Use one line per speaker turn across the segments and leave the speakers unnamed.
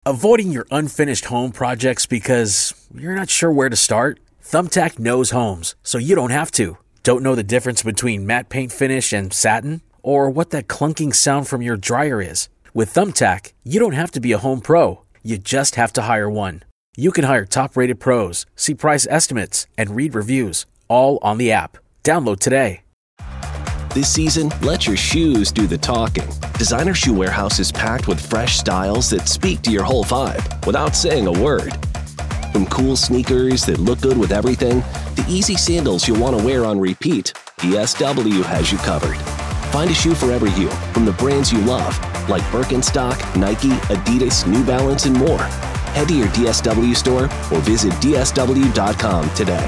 Avoiding your unfinished home projects because you're not sure where to start? Thumbtack knows homes, so you don't have to. Don't know the difference between matte paint finish and satin? Or what that clunking sound from your dryer is? With Thumbtack, you don't have to be a home pro. You just have to hire one. You can hire top-rated pros, see price estimates, and read reviews, all on the app. Download today.
This season, let your shoes do the talking. Designer Shoe Warehouse is packed with fresh styles that speak to your whole vibe without saying a word. From cool sneakers that look good with everything, to easy sandals you'll want to wear on repeat, DSW has you covered. Find a shoe for every you from the brands you love, like Birkenstock, Nike, Adidas, New Balance, and more. Head to your DSW store or visit dsw.com today.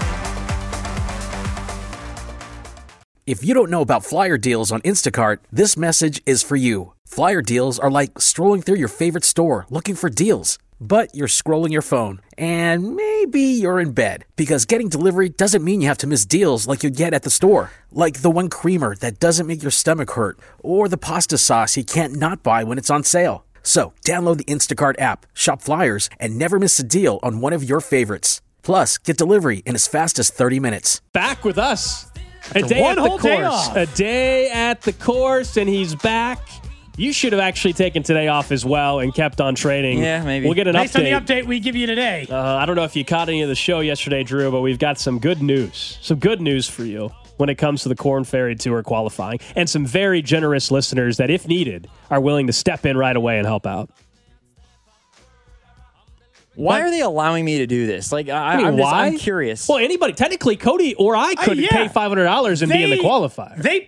If you don't know about flyer deals on Instacart, this message is for you. Flyer deals are like strolling through your favorite store looking for deals. But you're scrolling your phone, and maybe you're in bed, because getting delivery doesn't mean you have to miss deals like you get at the store. Like the one creamer that doesn't make your stomach hurt, or the pasta sauce you can't not buy when it's on sale. So download the Instacart app, shop flyers, and never miss a deal on one of your favorites. Plus, get delivery in as fast as 30 minutes.
Back with us. A day at the course. A day at the course, and he's back. You should have actually taken today off as well and kept on training.
Yeah, maybe.
We'll get an
Based
update.
on the update we give you today.
I don't know if you caught any of the show yesterday, Drew, but we've got some good news. Some good news for you when it comes to the Korn Ferry Tour qualifying, and some very generous listeners that, if needed, are willing to step in right away and help out.
Why are they allowing me to do this? Like, I'm curious.
Well, anybody, technically, Cody or I could pay $500 and be in the qualifier.
They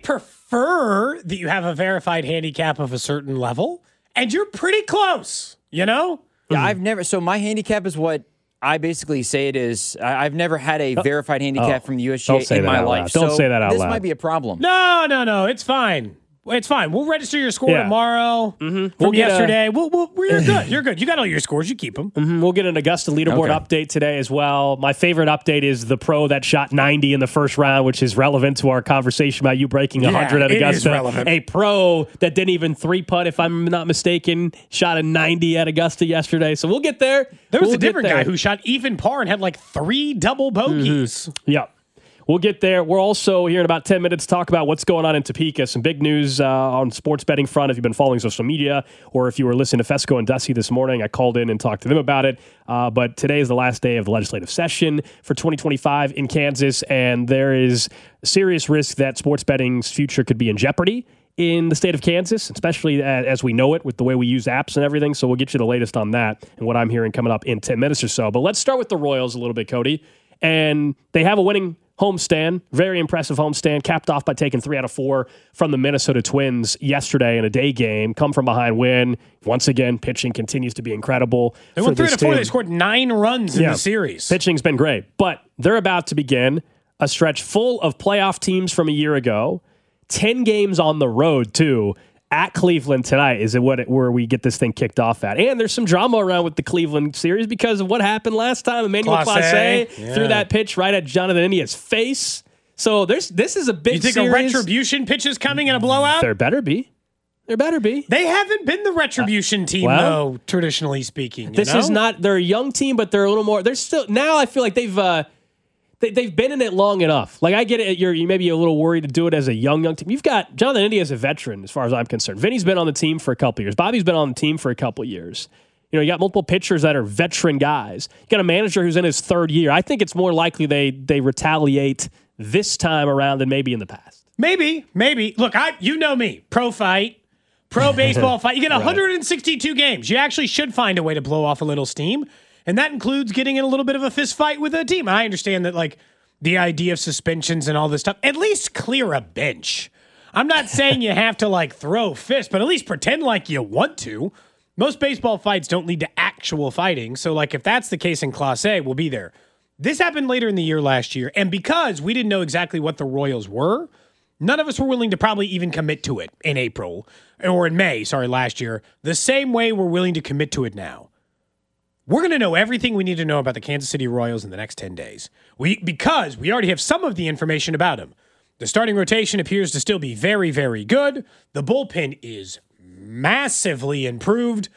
prefer that you have a verified handicap of a certain level, and you're pretty close, you know?
Yeah, so my handicap is what I basically say it is. I've never had a verified handicap from the USGA in my life.
Don't say that out loud.
This might be a problem.
No, it's fine. It's fine. We'll register your score tomorrow from yesterday. You're good. You're good. You got all your scores. You keep them.
We'll get an Augusta leaderboard update today as well. My favorite update is the pro that shot 90 in the first round, which is relevant to our conversation about you breaking 100 at Augusta.
It is relevant.
A pro that didn't even three-putt, if I'm not mistaken, shot a 90 at Augusta yesterday. So we'll get there.
There was a different guy who shot even par and had like 3 double bogeys.
Yep. We'll get there. We're also here in about 10 minutes to talk about what's going on in Topeka. Some big news on sports betting front if you've been following social media or if you were listening to Fesco and Dusty this morning. I called in and talked to them about it. But today is the last day of the legislative session for 2025 in Kansas, and there is serious risk that sports betting's future could be in jeopardy in the state of Kansas, especially as we know it with the way we use apps and everything. So we'll get you the latest on that and what I'm hearing coming up in 10 minutes or so. But let's start with the Royals a little bit, Cody. And they have a winning homestand, very impressive homestand, capped off by taking 3 out of 4 from the Minnesota Twins yesterday in a day game. Come from behind win. Once again, pitching continues to be incredible.
They won 3 out of 4. They scored 9 runs in the series.
Pitching's been great, but they're about to begin a stretch full of playoff teams from a year ago. 10 games on the road, too. At Cleveland tonight is where we get this thing kicked off at. And there's some drama around with the Cleveland series because of what happened last time. Emmanuel Clase threw that pitch right at Jonathan India's face. So this is a big series.
You think a retribution pitch is coming in a blowout?
There better be. They
haven't been the retribution team, though, traditionally speaking.
This is not, they're a young team, but they're a little more, they're still, now I feel like they've been in it long enough. Like, I get it. You may be a little worried to do it as a young team. You've got Jonathan India as a veteran, as far as I'm concerned. Vinny's been on the team for a couple years. Bobby's been on the team for a couple years. You got multiple pitchers that are veteran guys. You got a manager who's in his 3rd year. I think it's more likely they retaliate this time around than maybe in the past.
Maybe. Look, you know me. Pro fight, pro baseball fight. You get 162 games. You actually should find a way to blow off a little steam. And that includes getting in a little bit of a fist fight with a team. I understand that, like, the idea of suspensions and all this stuff, at least clear a bench. I'm not saying you have to, like, throw fists, but at least pretend like you want to. Most baseball fights don't lead to actual fighting. So, like, if that's the case in Class A, we'll be there. This happened later in the year last year. And because we didn't know exactly what the Royals were, none of us were willing to probably even commit to it in April or in May, last year, the same way we're willing to commit to it now. We're going to know everything we need to know about the Kansas City Royals in the next 10 days. Because we already have some of the information about them. The starting rotation appears to still be very, very good. The bullpen is massively improved.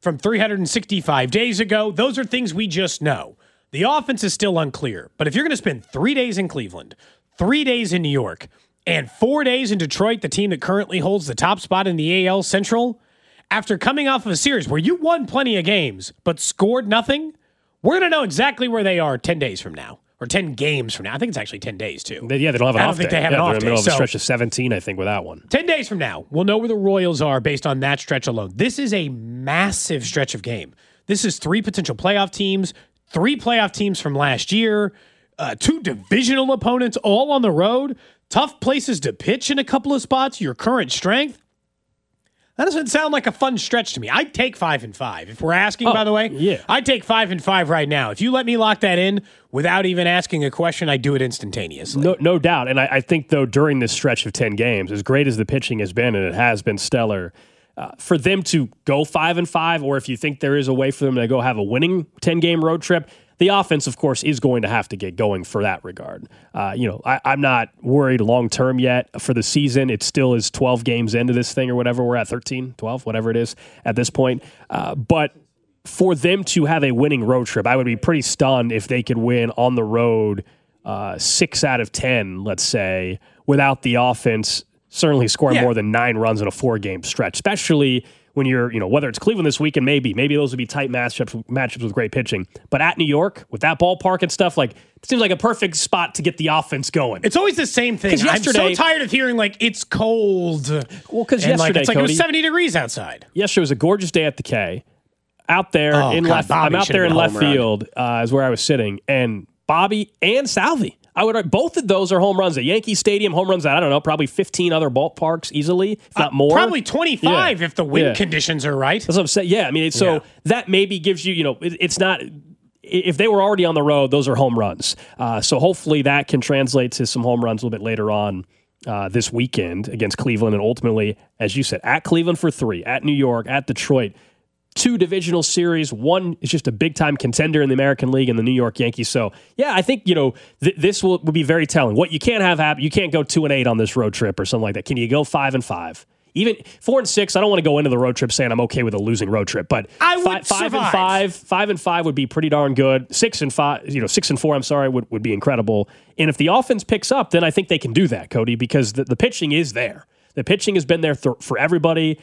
from 365 days ago. Those are things we just know. The offense is still unclear. But if you're going to spend 3 days in Cleveland, 3 days in New York, and 4 days in Detroit, the team that currently holds the top spot in the AL Central, after coming off of a series where you won plenty of games but scored nothing, we're going to know exactly where they are 10 days from now. Or 10 games from now. I think it's actually 10 days, too.
They don't have an off day.
I don't think they have an off day.
They're in the middle of a stretch of 17, I think, with that one.
10 days from now, we'll know where the Royals are based on that stretch alone. This is a massive stretch of game. This is 3 potential playoff teams, 3 playoff teams from last year, 2 divisional opponents all on the road, tough places to pitch in a couple of spots, your current strength. That doesn't sound like a fun stretch to me. I'd take 5-5. If we're asking, by the way,
yeah.
I'd take 5-5 right now. If you let me lock that in without even asking a question, I'd do it instantaneously.
No doubt. And I think, though, during this stretch of 10 games, as great as the pitching has been, and it has been stellar, for them to go 5-5, or if you think there is a way for them to go have a winning 10-game road trip, the offense, of course, is going to have to get going for that regard. I'm not worried long-term yet for the season. It still is 12 games into this thing or whatever. We're at 13, 12, whatever it is at this point. But for them to have a winning road trip, I would be pretty stunned if they could win on the road 6 out of 10, let's say, without the offense certainly scoring more than 9 runs in a 4-game stretch, especially when you're, whether it's Cleveland this weekend, maybe those would be tight matchups with great pitching. But at New York, with that ballpark and stuff, it seems like a perfect spot to get the offense going.
It's always the same thing. I'm so tired of hearing, it's cold.
Well, because yesterday,
it was 70 degrees outside.
Yesterday was a gorgeous day at the K. Out there I'm out there in left field is where I was sitting, and Bobby and Salvi. Both of those are home runs at Yankee Stadium, home runs at, I don't know, probably 15 other ballparks easily, if not more.
Probably 25 if the wind conditions are right.
That's what I'm saying. Yeah, I mean, that maybe gives you, it's not, if they were already on the road, those are home runs. So hopefully that can translate to some home runs a little bit later on this weekend against Cleveland, and ultimately, as you said, at Cleveland for 3, at New York, at Detroit. 2 divisional series. One is just a big-time contender in the American League and the New York Yankees. So, yeah, I think, this will be very telling. What you can't have happen, you can't go 2-8 on this road trip or something like that. Can you go 5-5? Even 4-6, I don't want to go into the road trip saying I'm okay with a losing road trip, but
I would
5-5 would be pretty darn good. 6-5, 6-4, I'm sorry, would be incredible. And if the offense picks up, then I think they can do that, Cody, because the pitching is there. The pitching has been there for everybody.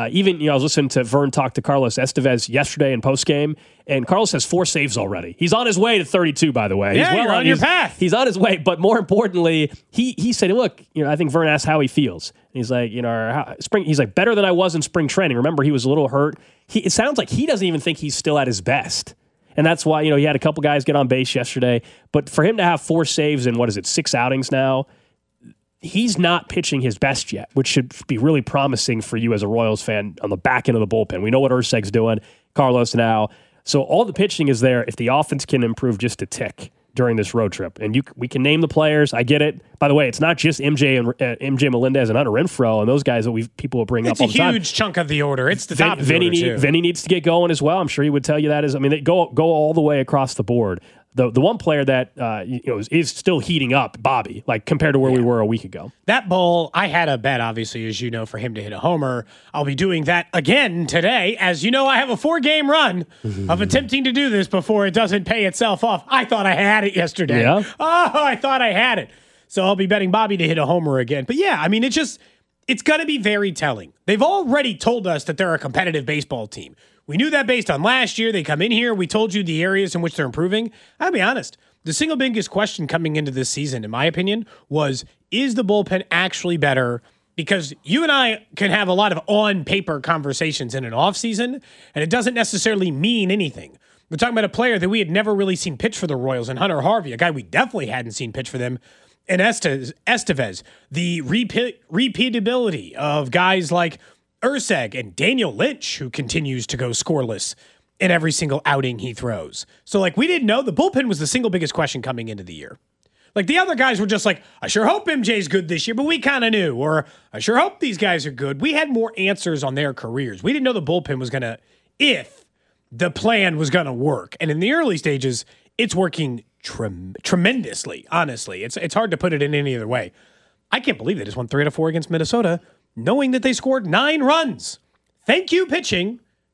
I was listening to Vern talk to Carlos Estevez yesterday in postgame, and Carlos has 4 saves already. He's on his way to 32, by the way.
Yeah, you're on your path.
He's on his way, but more importantly, he said, look, I think Vern asked how he feels. And he's like, he's like, better than I was in spring training. Remember, he was a little hurt. It sounds like he doesn't even think he's still at his best. And that's why, he had a couple guys get on base yesterday. But for him to have 4 saves in, 6 outings now, he's not pitching his best yet, which should be really promising for you as a Royals fan on the back end of the bullpen. We know what Urseg's doing, Carlos now. So all the pitching is there if the offense can improve just a tick during this road trip. And we can name the players. I get it. By the way, it's not just MJ Melendez and Hunter Renfroe and those guys that people will bring up all the time.
It's a huge chunk of the order. It's the top of the order, too.
Vinny needs to get going as well. I'm sure he would tell you that. They go all the way across the board. The one player that is still heating up, Bobby, compared to where we were a week ago.
That ball, I had a bet, obviously, as you know, for him to hit a homer. I'll be doing that again today. As you know, I have a 4-game run of attempting to do this before it doesn't pay itself off. I thought I had it yesterday.
Yeah.
Oh, I thought I had it. So I'll be betting Bobby to hit a homer again. But yeah, I mean, it's going to be very telling. They've already told us that they're a competitive baseball team. We knew that based on last year. They come in here. We told you the areas in which they're improving. I'll be honest. The single biggest question coming into this season, in my opinion, was, is the bullpen actually better? Because you and I can have a lot of on-paper conversations in an offseason, and it doesn't necessarily mean anything. We're talking about a player that we had never really seen pitch for the Royals, and Hunter Harvey, a guy we definitely hadn't seen pitch for them, and Estevez. The repeatability of guys like Urseg and Daniel Lynch, who continues to go scoreless in every single outing he throws. So, we didn't know. The bullpen was the single biggest question coming into the year. The other guys were just I sure hope MJ's good this year, but we kind of knew. Or, I sure hope these guys are good. We had more answers on their careers. We didn't know the bullpen was going to, if the plan was going to work. And in the early stages, it's working tremendously, honestly. It's hard to put it in any other way. I can't believe they just won 3 out of 4 against Minnesota, knowing that they scored 9 runs. Thank you, pitching.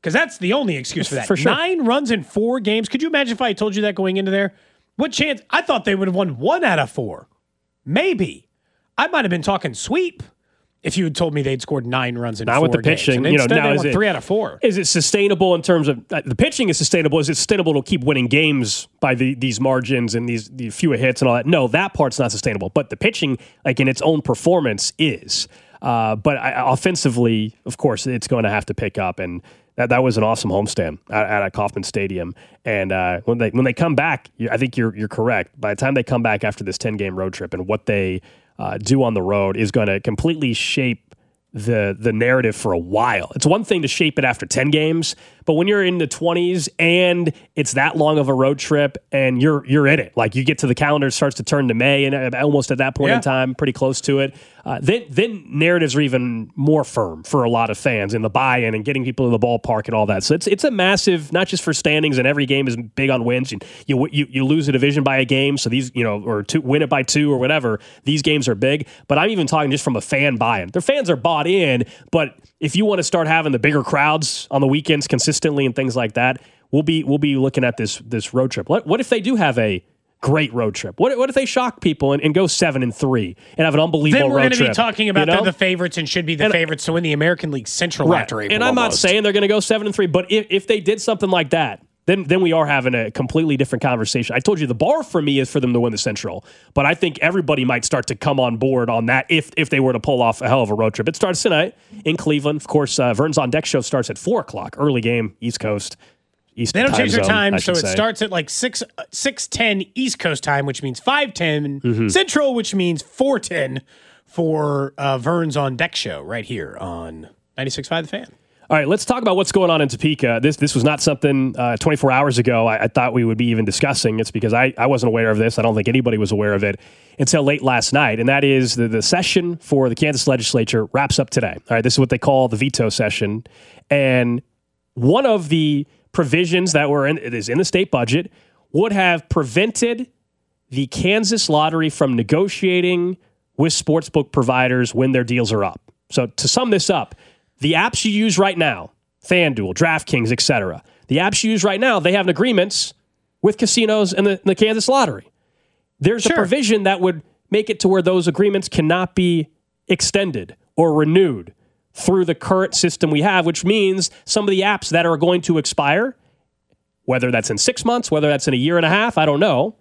because that's the only excuse for that.
For sure.
9 runs in 4 games. Could you imagine if I told you that going into there? What chance? I thought they would have won 1 out of 4. Maybe. I might have been talking sweep if you had told me they'd scored 9 runs in 4
Not with the pitching.
games.
Now
they
is
won
it
3 out of 4.
Is it sustainable in terms of the pitching is sustainable? Is it sustainable to keep winning games by these margins and these fewer hits and all that? No, that part's not sustainable. But the pitching, like in its own performance, is. But offensively, of course, it's going to have to pick up. And that was an awesome homestand at Kauffman Stadium. And when they come back, I think you're correct. By the time they come back after this 10-game road trip and what they do on the road is going to completely shape the narrative for a while. It's one thing to shape it after 10 games, but when you're in the 20s and it's that long of a road trip and you're in it, like you get to the calendar, it starts to turn to May and almost at that point in time, pretty close to it, then narratives are even more firm for a lot of fans in the buy-in and getting people to the ballpark and all that. So it's a massive, not just for standings, and every game is big on wins. You lose a division by a game, so these, or win it by 2 or whatever, these games are big. But I'm even talking just from a fan buy-in. Their fans are bought in, but if you want to start having the bigger crowds on the weekends consistently and things like that, we'll be looking at this road trip. What if they do have a great road trip? What if they shock people and go 7-3 and have an unbelievable road trip?
Then we're going to be talking about they're the favorites and should be the favorites to win the American League Central after April.
And I'm not saying they're going to go 7-3, but if they did something like that, then we are having a completely different conversation. I told you the bar for me is for them to win the Central, but I think everybody might start to come on board on that if they were to pull off a hell of a road trip. It starts tonight in Cleveland. Of course, Vern's On Deck show starts at 4 o'clock. Early game, East Coast.
They don't change their time, so it starts at like 6:10 East Coast time, which means 5:10 Central, which means 4:10 for Vern's On Deck show right here on 96.5 The Fan.
All right, let's talk about what's going on in Topeka. This was not something 24 hours ago I thought we would be even discussing. It's because I wasn't aware of this. I don't think anybody was aware of it until late last night, and that is the session for the Kansas legislature wraps up today. All right, this is what they call the veto session, and one of the provisions that is in the state budget would have prevented the Kansas Lottery from negotiating with sportsbook providers when their deals are up. So to sum this up, the apps you use right now, FanDuel, DraftKings, etc., the apps you use right now, they have agreements with casinos and the Kansas Lottery. There's a provision that would make it to where those agreements cannot be extended or renewed through the current system we have, which means some of the apps that are going to expire, whether that's in 6 months, whether that's in a year and a half, I don't know,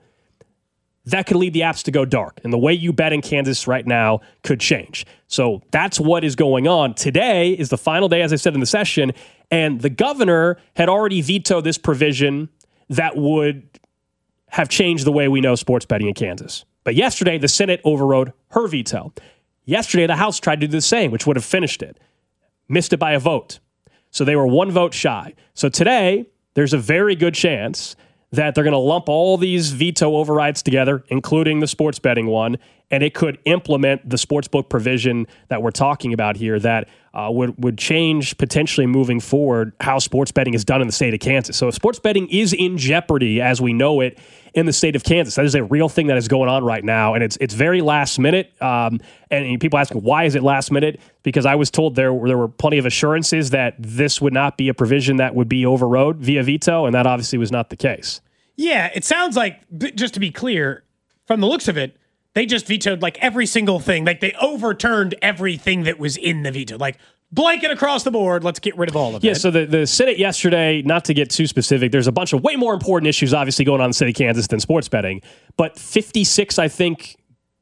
that could lead the apps to go dark. And the way you bet in Kansas right now could change. So that's what is going on. Today is the final day, as I said in the session, and the governor had already vetoed this provision that would have changed the way we know sports betting in Kansas. But yesterday, the Senate overrode her veto. Yesterday, the House tried to do the same, which would have finished it. Missed it by a vote. So they were 1 vote shy. So today, there's a very good chance that they're going to lump all these veto overrides together, including the sports betting one, and it could implement the sportsbook provision that we're talking about here that would change potentially moving forward how sports betting is done in the state of Kansas. So if sports betting is in jeopardy as we know it in the state of Kansas, that is a real thing that is going on right now, and it's very last minute. And people ask, why is it last minute? Because I was told there were plenty of assurances that this would not be a provision that would be overrode via veto, and that obviously was not the case.
Yeah, it sounds like, just to be clear, from the looks of it, they just vetoed like every single thing. Like they overturned everything that was in the veto. Like blanket across the board, let's get rid of all of it.
Yeah, so the Senate yesterday, not to get too specific, there's a bunch of way more important issues obviously going on in the city of Kansas than sports betting. But 56, I think,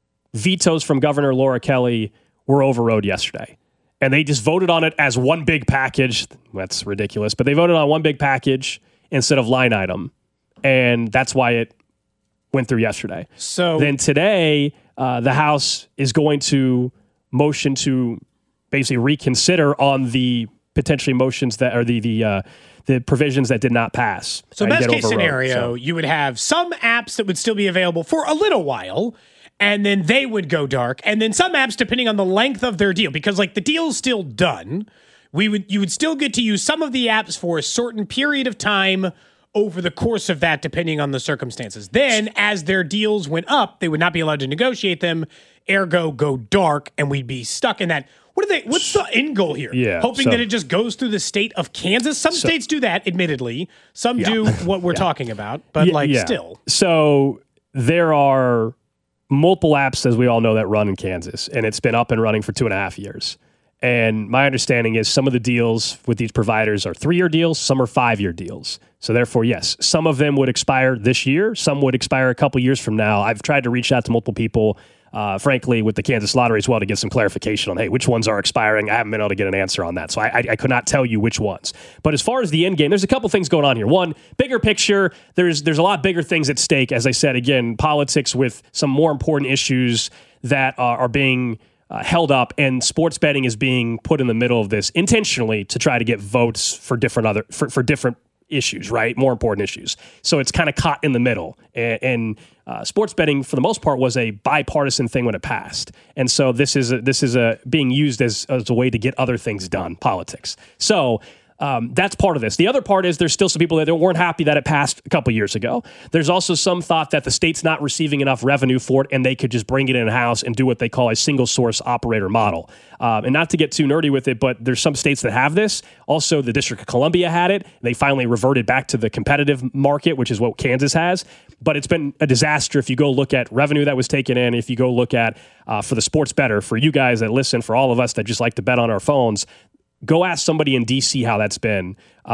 vetoes from Governor Laura Kelly were overrode yesterday. And they just voted on it as one big package. That's ridiculous. But they voted on one big package instead of line item. And that's why it went through yesterday. So then today, the House is going to motion to basically reconsider on the potentially motions that are the provisions that did not pass.
So best case scenario, you would have some apps that would still be available for a little while, and then they would go dark, and then some apps depending on the length of their deal, because like the deal's still done, you would still get to use some of the apps for a certain period of time over the course of that, depending on the circumstances. Then, as their deals went up, they would not be allowed to negotiate them, ergo go dark, and we'd be stuck in that, What's the end goal here?
Yeah,
Hoping that it just goes through the state of Kansas. Some states do that, admittedly. Some do what we're talking about, but still.
So there are multiple apps, as we all know, that run in Kansas, and it's been up and running for 2.5 years. And my understanding is some of the deals with these providers are 3-year deals, some are 5-year deals. So therefore, yes, some of them would expire this year, some would expire a couple years from now. I've tried to reach out to multiple people, frankly, with the Kansas Lottery as well, to get some clarification on, hey, which ones are expiring? I haven't been able to get an answer on that. So I could not tell you which ones. But as far as the end game, there's a couple things going on here. One, bigger picture, there's a lot bigger things at stake. As I said, again, politics with some more important issues that are being held up, and sports betting is being put in the middle of this intentionally to try to get votes for different for different issues, right? More important issues. So it's kind of caught in the middle. And sports betting, for the most part, was a bipartisan thing when it passed. And so this is being used as a way to get other things done, politics. So that's part of this. The other part is there's still some people that weren't happy that it passed a couple years ago. There's also some thought that the state's not receiving enough revenue for it and they could just bring it in-house and do what they call a single source operator model. And not to get too nerdy with it, but there's some states that have this. Also, the District of Columbia had it. They finally reverted back to the competitive market, which is what Kansas has. But it's been a disaster if you go look at revenue that was taken in, if you go look at, for the sports bettor, for you guys that listen, for all of us that just like to bet on our phones, go ask somebody in D.C. how that's been.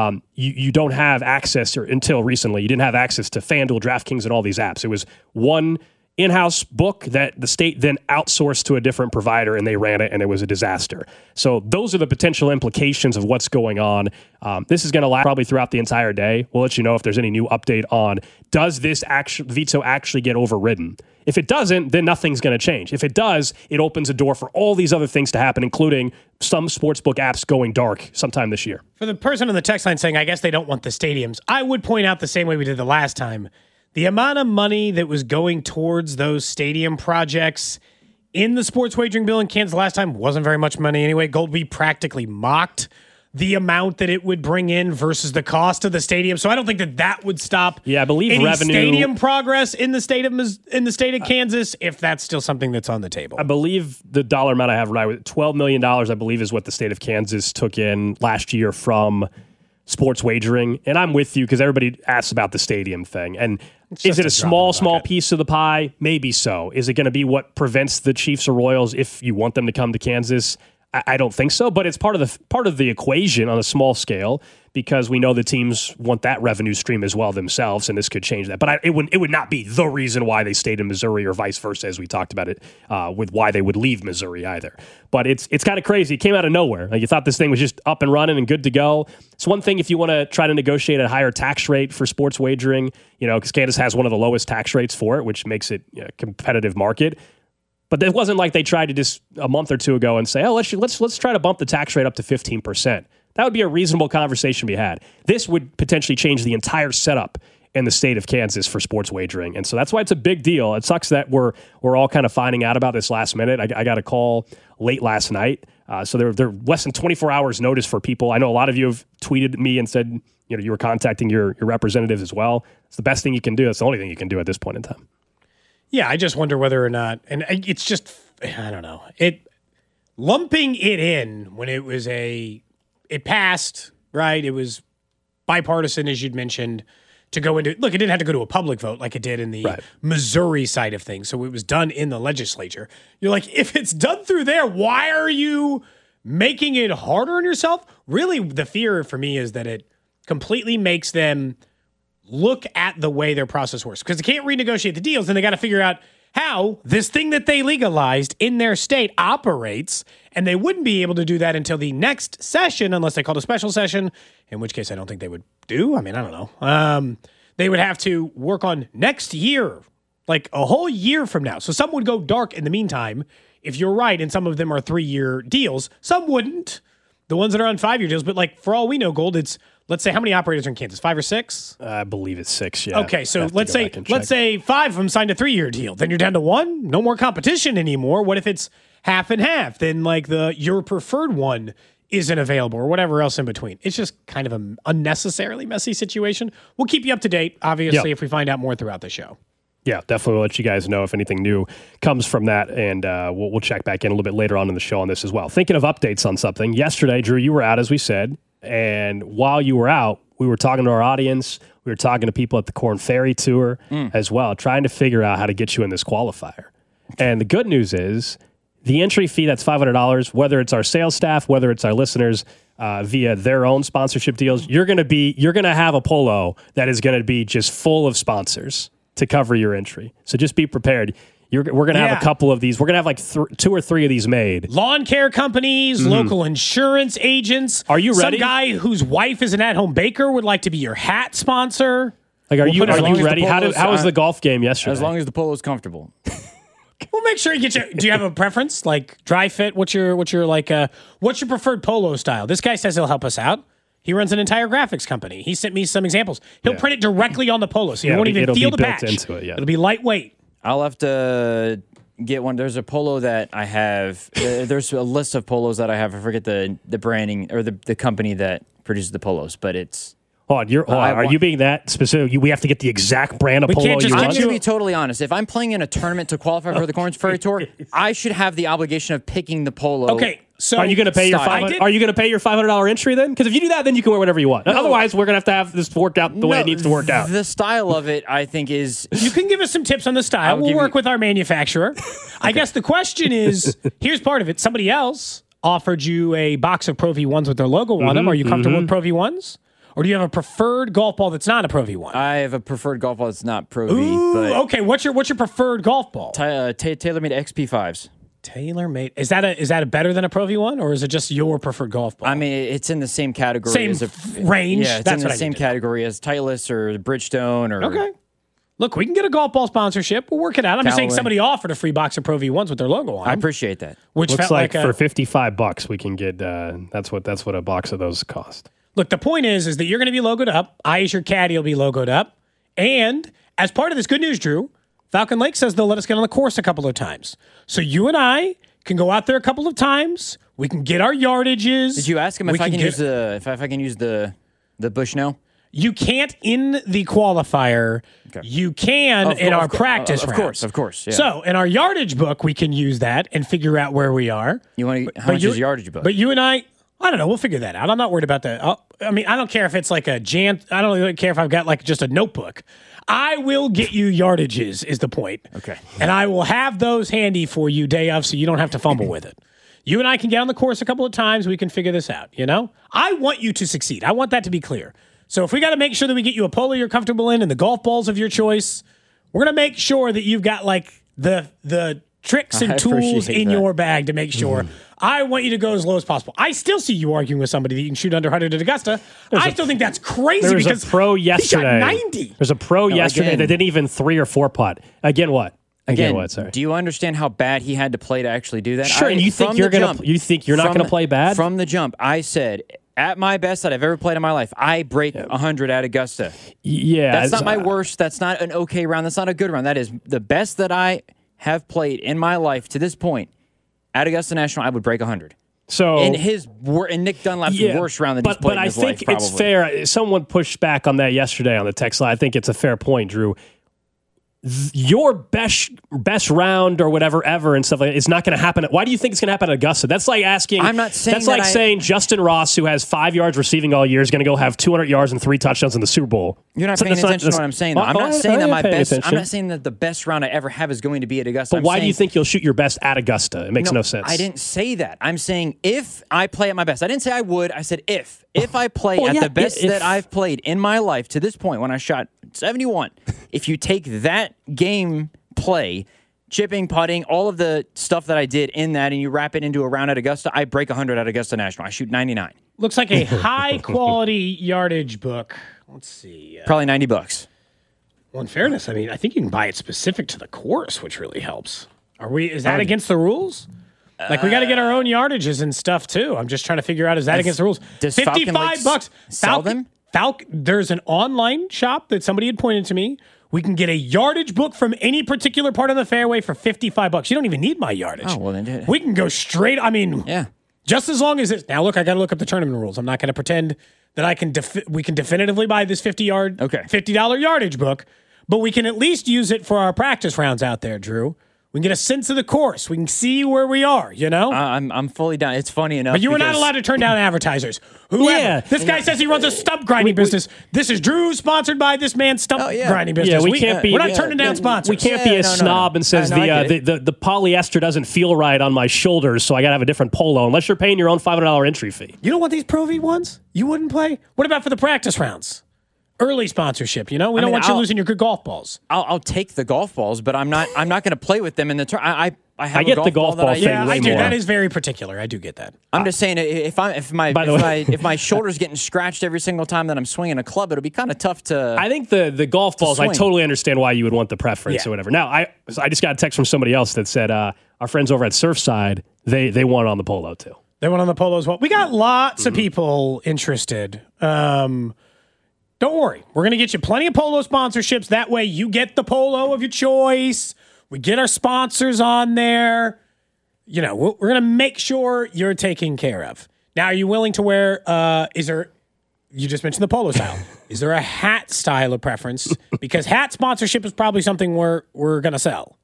You don't have access, or until recently, you didn't have access to FanDuel, DraftKings, and all these apps. It was one in-house book that the state then outsourced to a different provider, and they ran it, and it was a disaster. So those are the potential implications of what's going on. This is going to last probably throughout the entire day. We'll let you know if there's any new update on, does this veto actually get overridden? If it doesn't, then nothing's going to change. If it does, it opens a door for all these other things to happen, including some sportsbook apps going dark sometime this year.
For the person on the text line saying, I guess they don't want the stadiums, I would point out the same way we did the last time. The amount of money that was going towards those stadium projects in the sports wagering bill in Kansas last time wasn't very much money anyway. Goldby practically mocked the amount that it would bring in versus the cost of the stadium. So I don't think that would stop.
Yeah, I believe
any
revenue
stadium progress in the state of Kansas, if that's still something that's on the table.
I believe the dollar amount I have right with $12 million, I believe, is what the state of Kansas took in last year from sports wagering. And I'm with you because everybody asks about the stadium thing. And is it a small piece of the pie? Maybe so. Is it going to be what prevents the Chiefs or Royals if you want them to come to Kansas? I don't think so, but it's part of the equation on a small scale, because we know the teams want that revenue stream as well themselves, and this could change that. But it would not be the reason why they stayed in Missouri, or vice versa, as we talked about it with why they would leave Missouri either. But it's kind of crazy. It came out of nowhere. Like, you thought this thing was just up and running and good to go. It's one thing if you want to try to negotiate a higher tax rate for sports wagering, because Kansas has one of the lowest tax rates for it, which makes it a competitive market. But it wasn't like they tried to just a month or two ago and say, oh, let's try to bump the tax rate up to 15%. That would be a reasonable conversation to be had. This would potentially change the entire setup in the state of Kansas for sports wagering. And so that's why it's a big deal. It sucks that we're all kind of finding out about this last minute. I got a call late last night. So they're less than 24 hours notice for people. I know a lot of you have tweeted me and said, you were contacting your representatives as well. It's the best thing you can do. It's the only thing you can do at this point in time.
Yeah, I just wonder whether or not, and it's just, I don't know, lumping it in when it passed, right? It was bipartisan, as you'd mentioned, to go into, look, it didn't have to go to a public vote like it did in the Missouri side of things. So it was done in the legislature. You're like, if it's done through there, why are you making it harder on yourself? Really, the fear for me is that it completely makes them look at the way their process works, because they can't renegotiate the deals, and they got to figure out how this thing that they legalized in their state operates, and they wouldn't be able to do that until the next session unless they called a special session, in which case I don't think they would do. I mean, I don't know. They would have to work on next year, like a whole year from now. So some would go dark in the meantime, if you're right, and some of them are 3-year deals. Some wouldn't. The ones that are on 5-year deals, but like, for all we know, Gold, it's, let's say, how many operators are in Kansas? 5 or 6?
I believe it's 6, yeah.
Okay, so let's say 5 of them signed a 3-year deal. Then you're down to 1. No more competition anymore. What if it's half and half? Then like your preferred one isn't available, or whatever else in between. It's just kind of an unnecessarily messy situation. We'll keep you up to date, obviously, if we find out more throughout the show.
Yeah, definitely will let you guys know if anything new comes from that, and we'll check back in a little bit later on in the show on this as well. Thinking of updates on something, yesterday, Drew, you were out, as we said, and while you were out, we were talking to our audience, we were talking to people at the Corn Ferry Tour as well, trying to figure out how to get you in this qualifier. And the good news is the entry fee, that's $500, whether it's our sales staff, whether it's our listeners, via their own sponsorship deals, you're going to have a polo that is going to be just full of sponsors to cover your entry. So just be prepared. We're going to have a couple of these. We're going to have like 2 or 3 of these made.
Lawn care companies, local insurance agents.
Are you ready?
Some guy whose wife is an at-home baker would like to be your hat sponsor.
Like, are you ready?
The
How was the golf game yesterday?
As long as the polo's comfortable.
We'll make sure you get your. Do you have a preference, like dry fit? What's your preferred polo style? This guy says he'll help us out. He runs an entire graphics company. He sent me some examples. He'll print it directly on the polo, so you won't even feel the patch.
Into it,
It'll be lightweight.
I'll have to get one. There's a polo that I have. There's a list of polos that I have. I forget the branding or the company that produces the polos, but it's.
Are you being that specific? We have to get the exact brand of polo you
I'm
want?
going to be totally honest. If I'm playing in a tournament to qualify for the Corn Ferry Tour, I should have the obligation of picking the polo.
Okay, so
are you going to pay your $500 entry then? Because if you do that, then you can wear whatever you want. No. Otherwise, we're going to have this worked out the way it needs to work out.
The style of it, I think, is.
You can give us some tips on the style. We'll work with our manufacturer. I guess the question is, here's part of it. Somebody else offered you a box of Pro V1s with their logo on them. Are you comfortable with Pro V1s? Or do you have a preferred golf ball that's not a Pro V1?
I have a preferred golf ball that's not Pro V.
But okay, what's your preferred golf ball?
TaylorMade XP5s.
TaylorMade. Is that a better than a Pro V1, or is it just your preferred golf ball?
I mean, it's in the same category.
Same range.
Yeah, it's in the same category as Titleist or Bridgestone or.
Okay. Look, we can get a golf ball sponsorship. We'll work it out. I'm just saying somebody offered a free box of Pro V1s with their logo on them.
I appreciate that.
Which
looks
felt
like
for
$55 we can get. That's what a box of those cost.
Look, the point is that you're going to be logoed up. I, as your caddy, will be logoed up. And as part of this good news, Drew, Falcon Lake says they'll let us get on the course a couple of times. So you and I can go out there a couple of times. We can get our yardages.
Did you ask him if I can use the Bushnell?
You can't in the qualifier. Okay. You can in our practice rounds.
Of course. Yeah.
So in our yardage book, we can use that and figure out where we are.
How much is your yardage book?
But you and I don't know. We'll figure that out. I'm not worried about that. I don't care if it's like I don't really care if I've got like just a notebook. I will get you yardages is the point.
Okay.
And I will have those handy for you day of so you don't have to fumble with it. You and I can get on the course a couple of times. We can figure this out, you know? I want you to succeed. I want that to be clear. So if we got to make sure that we get you a polo you're comfortable in and the golf balls of your choice, we're going to make sure that you've got like the tricks and tools in your bag to make sure. I want you to go as low as possible. I still see you arguing with somebody that you can shoot under 100 at Augusta. I still think that's crazy because
a pro yesterday.
He got 90.
There's a pro yesterday that didn't even 3 or 4 putt. Again, what?
Again,
what? Sorry.
Do you understand how bad he had to play to actually do that?
Sure, and you think you're not going to play bad?
From the jump, I said, at my best that I've ever played in my life, I break 100 at Augusta.
Yeah.
That's not my worst. That's not an okay round. That's not a good round. That is the best that I have played in my life to this point. At Augusta National, I would break 100.
So
in Nick Dunlap's worst round that he's played in his life.
But I think it's fair. Someone pushed back on that yesterday on the text line. I think it's a fair point, Drew. Your best round or whatever ever and stuff like that is not going to happen. Why do you think it's going to happen at Augusta? That's like asking.
I'm not saying
that's like saying Justin Ross, who has 5 yards receiving all year, is going to go have 200 yards and 3 touchdowns in the Super Bowl.
You're not paying attention to what I'm saying. Though. I'm not saying that my best. I'm not saying that the best round I ever have is going to be at Augusta.
But why do you think you'll shoot your best at Augusta? It makes no sense.
I didn't say that. I'm saying if I play at my best. I didn't say I would. I said if I play at the best that I've played in my life to this point when I shot 71. If you take that game play, chipping, putting, all of the stuff that I did in that, and you wrap it into a round at Augusta, I break 100 at Augusta National. I shoot 99.
Looks like a high-quality yardage book. Let's see.
Probably $90.
Well, in fairness, I mean, I think you can buy it specific to the course, which really helps. Is that against the rules? Like, we got to get our own yardages and stuff, too. I'm just trying to figure out, is that against the rules?
Does
$55.
Sell them?
There's an online shop that somebody had pointed to me. We can get a yardage book from any particular part of the fairway for $55. You don't even need my yardage.
Oh, well, then
we can go straight. I mean,
yeah.
Just as long as it's now. Look, I got to look up the tournament rules. I'm not going to pretend that I can. We can definitively buy this $50 yardage book. but we can at least use it for our practice rounds out there, Drew. We can get a sense of the course. We can see where we are, you know?
I'm fully down. It's funny enough.
But you were not allowed to turn down advertisers. Whoever. Yeah. This guy says he runs a stump grinding business. This is Drew, sponsored by this man's stump grinding business.
Yeah,
we're not turning down sponsors.
We can't be a snob and says the polyester doesn't feel right on my shoulders, so I got to have a different polo, unless you're paying your own $500 entry fee.
You don't want these Pro V ones? You wouldn't play? What about for the practice rounds? Early sponsorship, you know? We don't want you losing your good golf balls.
I'll take the golf balls, but I'm not going to play with them in the tournament. I
get the golf ball thing.
Yeah, I do.
More.
That is very particular. I do get that.
I'm just saying, if my shoulder's getting scratched every single time that I'm swinging a club, it'll be kind of tough to.
I think the golf balls. I totally understand why you would want the preference or whatever. Now, I just got a text from somebody else that said our friends over at Surfside they want on the polo too.
They want on the polo as well. We got lots of people interested. Don't worry. We're going to get you plenty of polo sponsorships. That way you get the polo of your choice. We get our sponsors on there. You know, we're going to make sure you're taken care of. Now, are you willing to wear, you just mentioned the polo style. Is there a hat style of preference? Because hat sponsorship is probably something we're going to sell.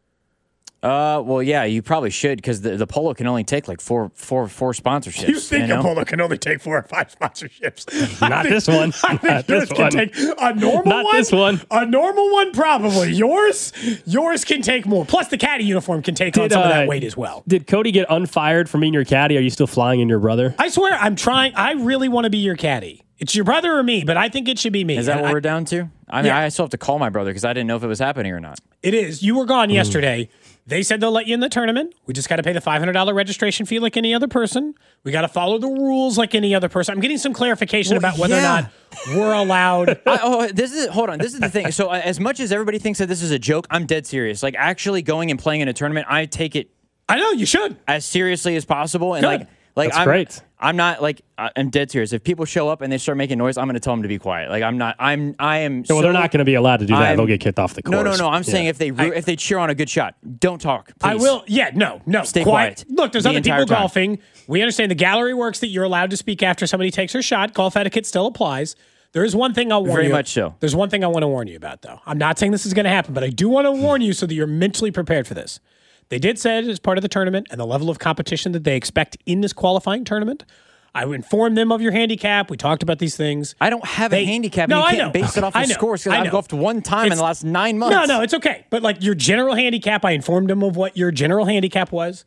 Well, yeah, you probably should, because the polo can only take like four sponsorships.
You think a polo can only take 4 or 5 sponsorships?
Not this one.
I think yours can take a normal one.
Not this one.
A normal one, probably. Yours can take more. Plus, the caddy uniform can take on some of that weight as well.
Did Cody get unfired from being your caddy? Are you still flying in your brother?
I swear, I'm trying. I really want to be your caddy. It's your brother or me, but I think it should be me.
Is that what we're down to? I mean, I still have to call my brother because I didn't know if it was happening or not.
It is. You were gone yesterday. They said they'll let you in the tournament. We just got to pay the $500 registration fee like any other person. We got to follow the rules like any other person. I'm getting some clarification about whether or not we're allowed.
Hold on. This is the thing. So as much as everybody thinks that this is a joke, I'm dead serious. Like, actually going and playing in a tournament, I take it.
I know you should
as seriously as possible. And
Good.
That's great.
I'm not like I'm dead serious. If people show up and they start making noise, I'm going to tell them to be quiet. Like I am.
Well, they're not going to be allowed to do that. They'll get kicked off the course.
No. I'm saying if they cheer on a good shot, don't talk. Please.
I will. Yeah. No.
Stay quiet.
Look, there's other people golfing. We understand the gallery works that you're allowed to speak after somebody takes their shot. Golf etiquette still applies. There is one thing I'll warn you.
Very much so.
There's one thing I want to warn you about, though. I'm not saying this is going to happen, but I do want to warn you so that you're mentally prepared for this. They did say it as part of the tournament and the level of competition that they expect in this qualifying tournament. I informed them of your handicap. We talked about these things.
I don't have a handicap. No, you can't base it off the scores because I've golfed one time in the last 9 months.
No, it's okay. But like your general handicap, I informed them of what your general handicap was.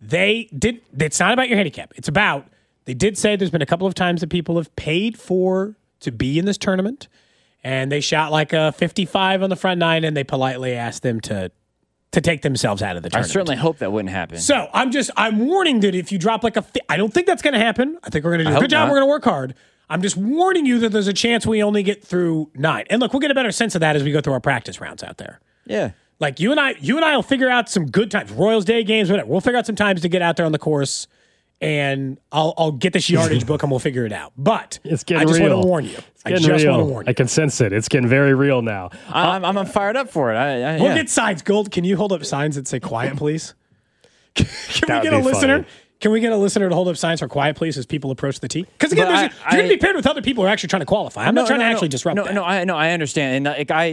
It's not about your handicap. It's about, they did say there's been a couple of times that people have paid to be in this tournament, and they shot like a 55 on the front nine, and they politely asked them to take themselves out of the tournament.
I certainly hope that wouldn't happen.
So I'm warning that if you drop like I don't think that's going to happen. I think we're going to do a good job. We're going to work hard. I'm just warning you that there's a chance we only get through 9. And look, we'll get a better sense of that as we go through our practice rounds out there.
Yeah.
Like you and I will figure out some good times, Royals Day games, whatever. We'll figure out some times to get out there on the course, and I'll get this yardage book and we'll figure it out. But I just want to warn you. Want to warn you.
I can sense it. It's getting very real now.
I'm fired up for it.
We'll get signs. Gold, can you hold up signs that say quiet, please? Can we get a listener? Funny. Can we get a listener to hold up signs for quiet, please, as people approach the tee? Because again, you're going to be paired with other people who are actually trying to qualify. I'm not trying to actually disrupt that.
I understand.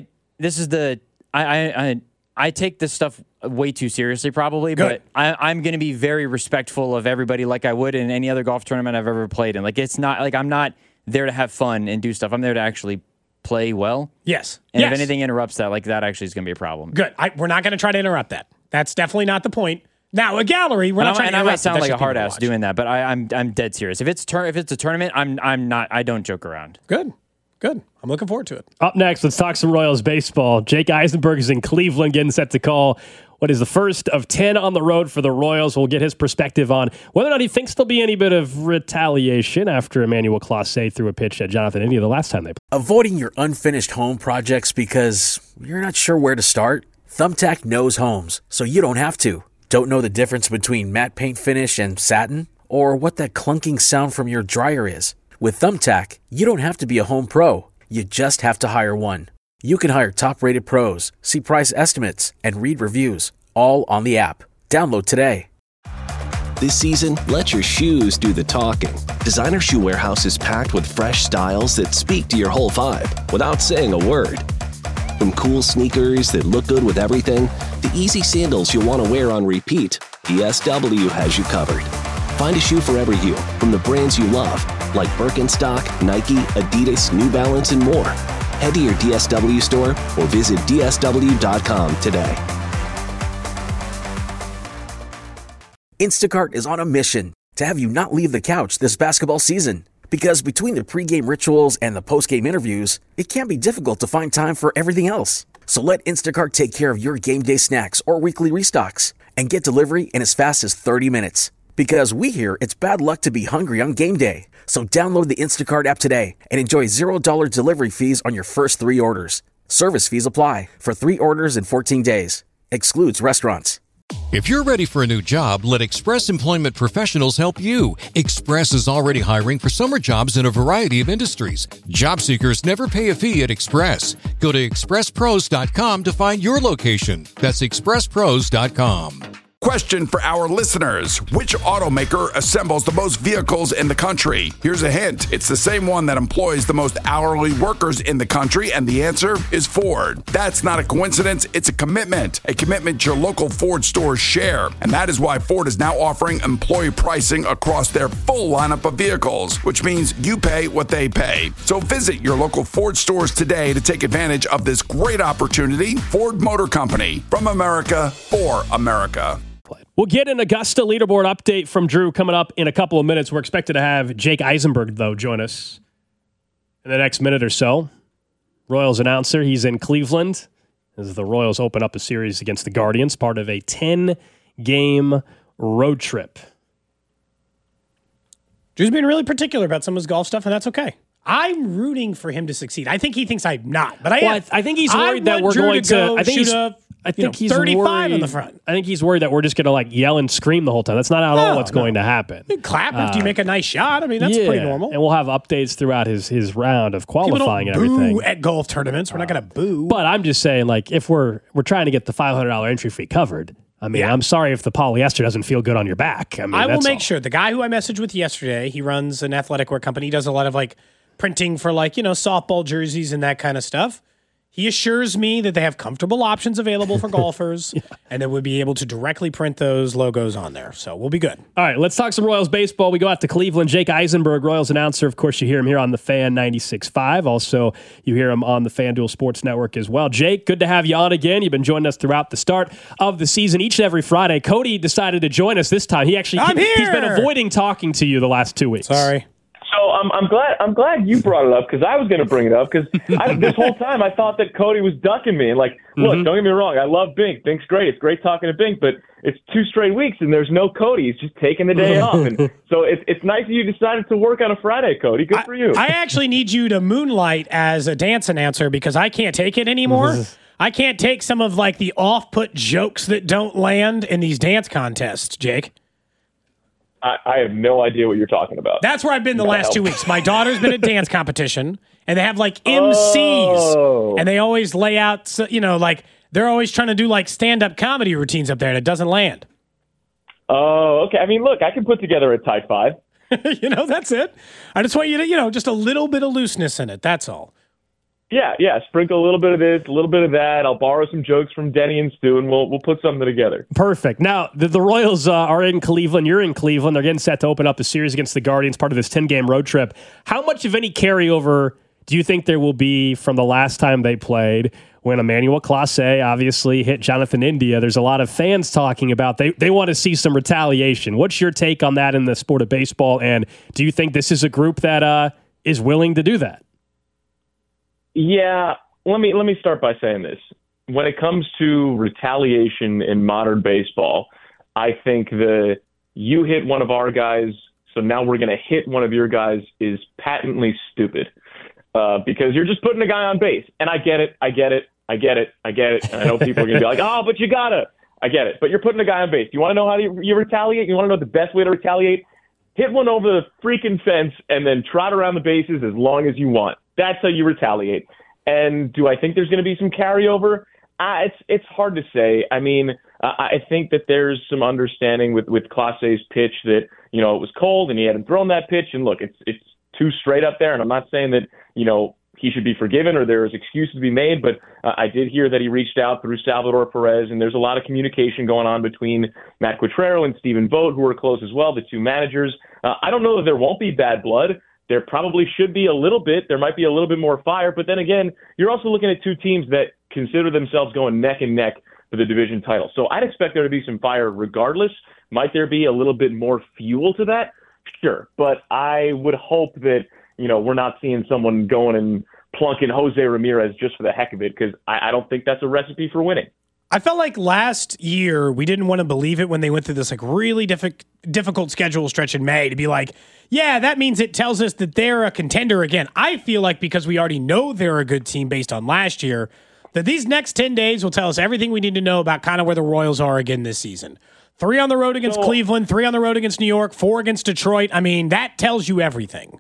And I take this stuff way too seriously, probably, but I'm going to be very respectful of everybody, like I would in any other golf tournament I've ever played in. Like, it's not like I'm not there to have fun and do stuff. I'm there to actually play well.
Yes.
And if anything interrupts that, like that actually is going to be a problem.
Good. We're not going to try to interrupt that. That's definitely not the point. Now, a gallery, we're not trying to interrupt.
And I might sound like a hard ass doing that, but I'm dead serious. If it's a tournament, I don't joke around.
Good. I'm looking forward to it.
Up next, let's talk some Royals baseball. Jake Eisenberg is in Cleveland getting set to call what is the first of 10 on the road for the Royals. We'll get his perspective on whether or not he thinks there'll be any bit of retaliation after Emmanuel Clase threw a pitch at Jonathan India the last time they played.
Avoiding your unfinished home projects because you're not sure where to start? Thumbtack knows homes, so you don't have to. Don't know the difference between matte paint finish and satin? Or what that clunking sound from your dryer is? With Thumbtack, you don't have to be a home pro. You just have to hire one. You can hire top-rated pros, see price estimates, and read reviews, all on the app. Download today.
This season, let your shoes do the talking. Designer Shoe Warehouse is packed with fresh styles that speak to your whole vibe without saying a word. From cool sneakers that look good with everything, to easy sandals you'll want to wear on repeat, DSW has you covered. Find a shoe for every you, from the brands you love, like Birkenstock, Nike, Adidas, New Balance, and more. Head to your DSW store or visit DSW.com today.
Instacart is on a mission to have you not leave the couch this basketball season. Because between the pregame rituals and the postgame interviews, it can be difficult to find time for everything else. So let Instacart take care of your game day snacks or weekly restocks and get delivery in as fast as 30 minutes. Because we hear it's bad luck to be hungry on game day. So download the Instacart app today and enjoy $0 delivery fees on your first 3 orders. Service fees apply for 3 orders in 14 days. Excludes restaurants.
If you're ready for a new job, let Express Employment Professionals help you. Express is already hiring for summer jobs in a variety of industries. Job seekers never pay a fee at Express. Go to expresspros.com to find your location. That's expresspros.com.
Question for our listeners. Which automaker assembles the most vehicles in the country? Here's a hint. It's the same one that employs the most hourly workers in the country, and the answer is Ford. That's not a coincidence. It's a commitment your local Ford stores share. And that is why Ford is now offering employee pricing across their full lineup of vehicles, which means you pay what they pay. So visit your local Ford stores today to take advantage of this great opportunity. Ford Motor Company, from America for America.
We'll get an Augusta leaderboard update from Drew coming up in a couple of minutes. We're expected to have Jake Eisenberg, though, join us in the next minute or so. Royals announcer. He's in Cleveland as the Royals open up a series against the Guardians, part of a 10-game road trip.
Drew's being really particular about some of his golf stuff, and that's okay. I'm rooting for him to succeed. I think he thinks I'm not, but I am.
I think he's worried that we're going to. I think he's
35
worried,
on the front.
I think he's worried that we're just going to yell and scream the whole time. That's not at all what's going to happen.
You clap after you make a nice shot. I mean, that's pretty normal.
And we'll have updates throughout his round of qualifying and everything.
Boo at golf tournaments. We're not going to boo.
But I'm just saying, if we're trying to get the $500 entry fee covered, I mean, I'm sorry if the polyester doesn't feel good on your back. I mean,
I will make sure. The guy who I messaged with yesterday, he runs an athletic wear company. He does a lot of printing for softball jerseys and that kind of stuff. He assures me that they have comfortable options available for golfers and that we'll be able to directly print those logos on there. So we'll be good.
All right, let's talk some Royals baseball. We go out to Cleveland. Jake Eisenberg, Royals announcer. Of course, you hear him here on the Fan 96.5. Also, you hear him on the FanDuel Sports Network as well. Jake, good to have you on again. You've been joining us throughout the start of the season, each and every Friday. Cody decided to join us this time. He's been avoiding talking to you the last 2 weeks.
Sorry.
So I'm glad you brought it up because I was going to bring it up because this whole time I thought that Cody was ducking me. And look, don't get me wrong, I love Bink. Bink's great. It's great talking to Bink, but it's 2 straight weeks and there's no Cody. He's just taking the day off. And so it's nice that you decided to work on a Friday, Cody. Good for you.
I actually need you to moonlight as a dance announcer because I can't take it anymore. I can't take some of the off-put jokes that don't land in these dance contests, Jake.
I have no idea what you're talking about.
That's where I've been the last 2 weeks. My daughter's been at dance competition, and they have MCs, and they always lay out, they're always trying to do stand-up comedy routines up there, and it doesn't land.
Oh, okay. I mean, look, I can put together a type 5.
That's it. I just want you to, just a little bit of looseness in it. That's all.
Yeah. Sprinkle a little bit of this, a little bit of that. I'll borrow some jokes from Denny and Stu, and we'll put something together.
Perfect. Now, the Royals are in Cleveland. You're in Cleveland. They're getting set to open up a series against the Guardians, part of this 10-game road trip. How much of any carryover do you think there will be from the last time they played when Emmanuel Clase obviously hit Jonathan India? There's a lot of fans talking about they want to see some retaliation. What's your take on that in the sport of baseball, and do you think this is a group that is willing to do that?
Yeah, let me start by saying this. When it comes to retaliation in modern baseball, I think you hit one of our guys, so now we're going to hit one of your guys is patently stupid because you're just putting a guy on base. And I get it. And I know people are going to be like, oh, but you got to. I get it. But you're putting a guy on base. You want to know how you retaliate? You want to know the best way to retaliate? Hit one over the freaking fence and then trot around the bases as long as you want. That's how you retaliate. And do I think there's going to be some carryover? It's hard to say. I mean, I think that there's some understanding with Clase's pitch that, it was cold and he hadn't thrown that pitch. And look, it's 2 straight up there. And I'm not saying that, he should be forgiven or there's excuses to be made, but I did hear that he reached out through Salvador Perez, and there's a lot of communication going on between Matt Quatrero and Stephen Vogt, who are close as well, the two managers. I don't know that there won't be bad blood. There probably should be a little bit. There might be a little bit more fire, but then again, you're also looking at two teams that consider themselves going neck and neck for the division title. So I'd expect there to be some fire regardless. Might there be a little bit more fuel to that? Sure. But I would hope that, we're not seeing someone going and plunking Jose Ramirez just for the heck of it, because I don't think that's a recipe for winning.
I felt like last year we didn't want to believe it when they went through this really difficult schedule stretch in May to be like, yeah, that means it tells us that they're a contender again. I feel like because we already know they're a good team based on last year, that these next 10 days will tell us everything we need to know about kind of where the Royals are again this season. 3 on the road against Cleveland, 3 on the road against New York, 4 against Detroit. I mean, that tells you everything.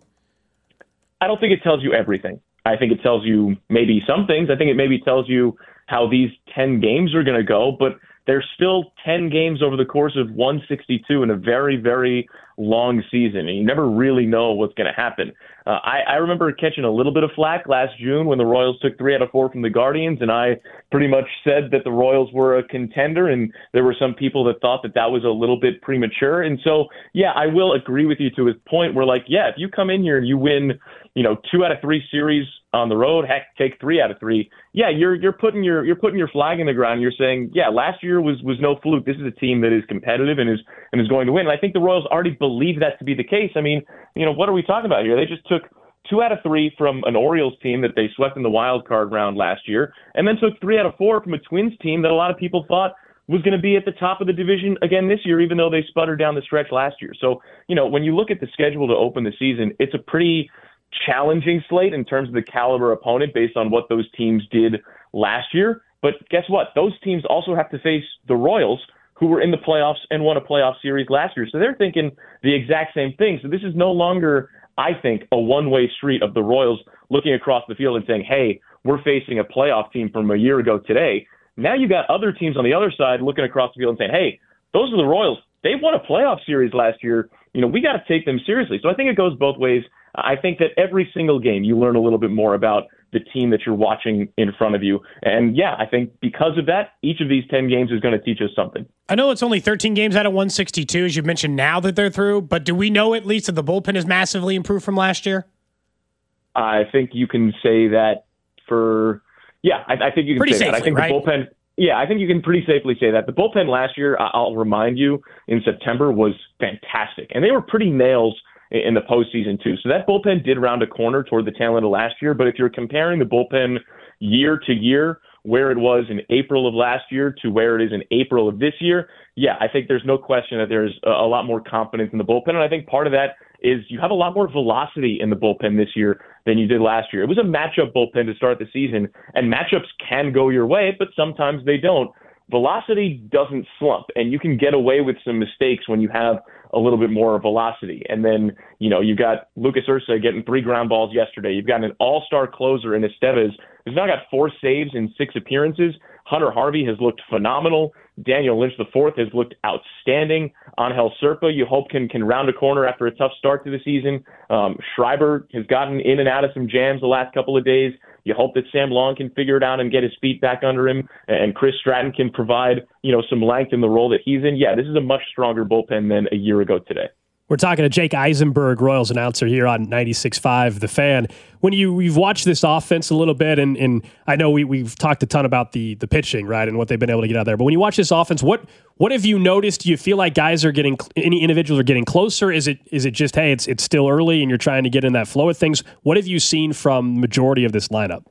I don't think it tells you everything. I think it tells you maybe some things. I think it maybe tells you how these 10 games are going to go, but there's still 10 games over the course of 162 in a very, very long season, and you never really know what's going to happen. I remember catching a little bit of flack last June when the Royals took 3 out of 4 from the Guardians, and I pretty much said that the Royals were a contender, and there were some people that thought that was a little bit premature. And so, yeah, I will agree with you to his point where, like, yeah, if you come in here and you win, 2 out of 3 series on the road, heck, take 3 out of 3. Yeah, you're putting your flag in the ground. You're saying, yeah, last year was no fluke. This is a team that is competitive and is going to win. And I think the Royals already believe that to be the case. I mean, what are we talking about here? They just took 2 out of 3 from an Orioles team that they swept in the wild card round last year, and then took 3 out of 4 from a Twins team that a lot of people thought was going to be at the top of the division again this year, even though they sputtered down the stretch last year. So, when you look at the schedule to open the season, it's a pretty challenging slate in terms of the caliber opponent based on what those teams did last year. But guess what? Those teams also have to face the Royals, who were in the playoffs and won a playoff series last year. So they're thinking the exact same thing. So this is no longer, I think, a one-way street of the Royals looking across the field and saying, hey, we're facing a playoff team from a year ago today. Now you got other teams on the other side looking across the field and saying, hey, those are the Royals. They won a playoff series last year. We got to take them seriously. So I think it goes both ways. I think that every single game you learn a little bit more about the team that you're watching in front of you. And yeah, I think because of that, each of these 10 games is going to teach us something.
I know it's only 13 games out of 162, as you mentioned, now that they're through, but do we know at least that the bullpen has massively improved from last year?
I think you can say that I think you can
pretty
say
safely,
that. I think
right?
The bullpen, yeah, I think you can pretty safely say that. The bullpen last year, I'll remind you, in September was fantastic. And they were pretty nails in the postseason too. So that bullpen did round a corner toward the tail end of last year. But if you're comparing the bullpen year to year, where it was in April of last year to where it is in April of this year, yeah, I think there's no question that there's a lot more confidence in the bullpen. And I think part of that is you have a lot more velocity in the bullpen this year than you did last year. It was a matchup bullpen to start the season, and matchups can go your way, but sometimes they don't. Velocity doesn't slump, and you can get away with some mistakes when you have a little bit more velocity. And then, you've got Lucas Ursa getting 3 ground balls yesterday. You've got an all-star closer in Estevez who's now got 4 saves in 6 appearances. Hunter Harvey has looked phenomenal. Daniel Lynch IV has looked outstanding. Angel Serpa, you hope, can round a corner after a tough start to the season. Schreiber has gotten in and out of some jams the last couple of days. You hope that Sam Long can figure it out and get his feet back under him, and Chris Stratton can provide, some length in the role that he's in. Yeah, this is a much stronger bullpen than a year ago today.
We're talking to Jake Eisenberg, Royals announcer here on 96.5 The Fan. When you've watched this offense a little bit, and I know we've talked a ton about the pitching, right, and what they've been able to get out there. But when you watch this offense, what have you noticed? Do you feel like any individuals are getting closer? Is it just, hey, it's still early and you're trying to get in that flow of things? What have you seen from the majority of this lineup?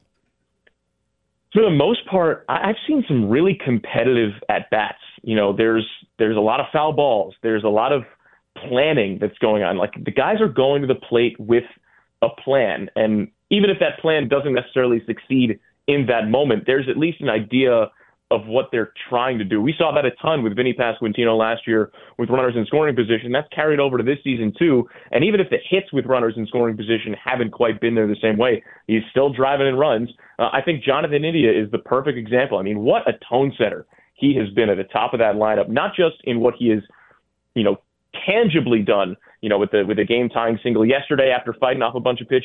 For the most part, I've seen some really competitive at-bats. There's a lot of foul balls. There's a lot of planning that's going on. Like, the guys are going to the plate with a plan, and even if that plan doesn't necessarily succeed in that moment, there's at least an idea of what they're trying to do. We saw that a ton with Vinny Pasquantino last year with runners in scoring position. That's carried over to this season too. And even if the hits with runners in scoring position haven't quite been there the same way, he's still driving in runs. I think Jonathan India is the perfect example. I mean, what a tone setter he has been at the top of that lineup, not just in what he is, tangibly done, with the game-tying single yesterday after fighting off a bunch of pitches,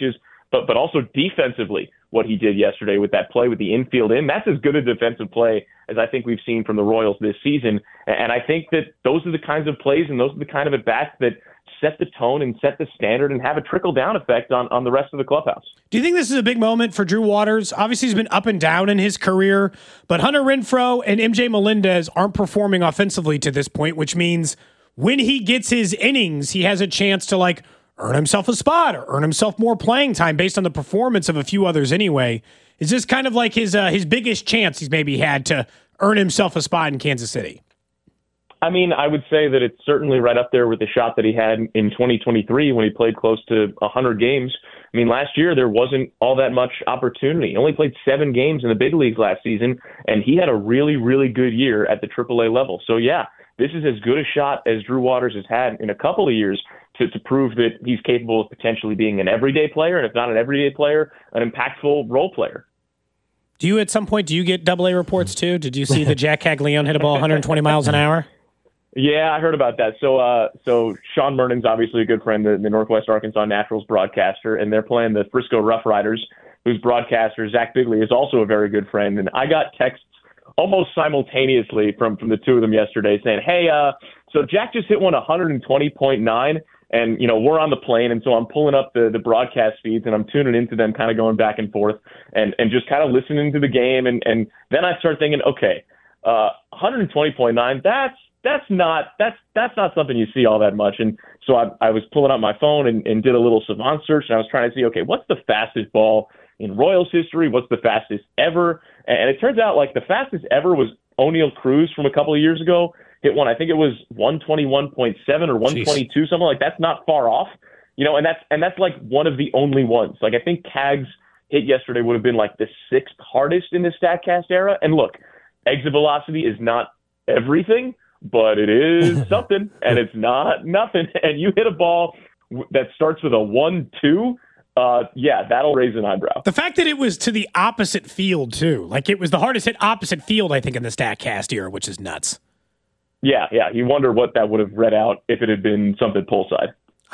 but also defensively, what he did yesterday with that play with the infield in, that's as good a defensive play as I think we've seen from the Royals this season. And I think that those are the kinds of plays and those are the kind of at-bats that set the tone and set the standard and have a trickle-down effect on the rest of the clubhouse.
Do you think this is a big moment for Drew Waters? Obviously, he's been up and down in his career, but Hunter Renfroe and MJ Melendez aren't performing offensively to this point, which means when he gets his innings, he has a chance to earn himself a spot or earn himself more playing time based on the performance of a few others anyway. Is this kind of like his biggest chance he's maybe had to earn himself a spot in Kansas City?
I mean, I would say that it's certainly right up there with the shot that he had in 2023 when he played close to 100 games. I mean, last year there wasn't all that much opportunity. He only played 7 games in the big leagues last season, and he had a really, really good year at the AAA level. So, yeah, this is as good a shot as Drew Waters has had in a couple of years to prove that he's capable of potentially being an everyday player, and if not an everyday player, an impactful role player.
Do you, at some point, get AA reports too? Did you see the Jack Caglione hit a ball 120 miles an hour?
Yeah, I heard about that. So Sean Mernon's obviously a good friend, the Northwest Arkansas Naturals broadcaster, and they're playing the Frisco Rough Riders, whose broadcaster, Zach Bigley, is also a very good friend. And I got texts almost simultaneously from the two of them yesterday saying, hey, so Jack just hit one 120.9, and, we're on the plane, and so I'm pulling up the broadcast feeds, and I'm tuning into them, kind of going back and forth, and just kind of listening to the game, and then I start thinking, okay, 120.9, that's not something you see all that much. And so I was pulling out my phone and did a little savant search, and I was trying to see, okay, what's the fastest ball in Royals history? What's the fastest ever? And it turns out the fastest ever was O'Neal Cruz from a couple of years ago. Hit one, I think it was 121.7 or 122, Jeez. Something like that's not far off. And that's one of the only ones. I think Cag's hit yesterday would have been the 6th hardest in the StatCast era. And look, exit velocity is not everything, but it is something, and it's not nothing. And you hit a ball that starts with a 1-2, that'll raise an eyebrow.
The fact that it was to the opposite field, too. It was the hardest hit opposite field, I think, in the StatCast era, which is nuts.
Yeah. You wonder what that would have read out if it had been something pull side.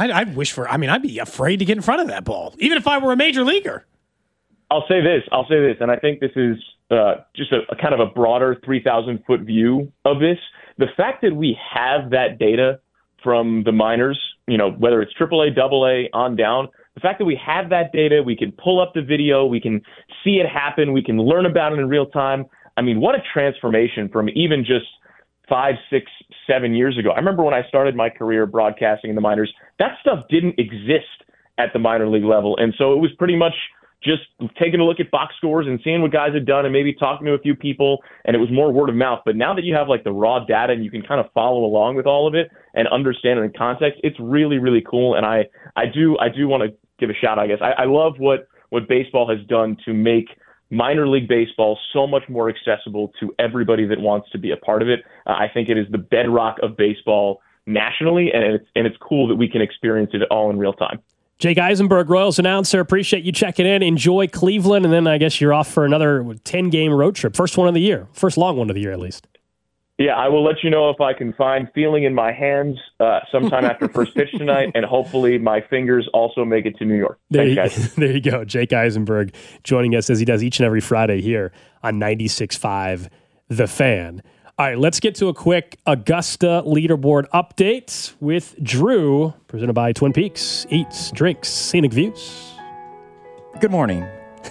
I'd be afraid to get in front of that ball, even if I were a major leaguer.
I'll say this, and I think this is just a kind of a broader 3,000-foot view of this. The fact that we have that data from the minors, whether it's AAA, AA, on down, the fact that we have that data, we can pull up the video, we can see it happen, we can learn about it in real time. I mean, what a transformation from even just 5, 6, 7 years ago. I remember when I started my career broadcasting in the minors, that stuff didn't exist at the minor league level. And so it was pretty much just taking a look at box scores and seeing what guys had done and maybe talking to a few people, and it was more word of mouth. But now that you have the raw data and you can kind of follow along with all of it and understand it in context, it's really, really cool. And I do want to give a shout, I guess. I love what baseball has done to make minor league baseball so much more accessible to everybody that wants to be a part of it. I think it is the bedrock of baseball nationally, and it's cool that we can experience it all in real time.
Jake Eisenberg, Royals announcer, appreciate you checking in. Enjoy Cleveland, and then I guess you're off for another 10-game road trip. First one of the year. First long one of the year, at least.
Yeah, I will let you know if I can find feeling in my hands sometime after first pitch tonight, and hopefully my fingers also make it to New York. Thanks, guys.
There you go. Jake Eisenberg joining us as he does each and every Friday here on 96.5 The Fan. All right, let's get to a quick Augusta leaderboard update with Drew, presented by Twin Peaks. Eats, drinks, scenic views.
Good morning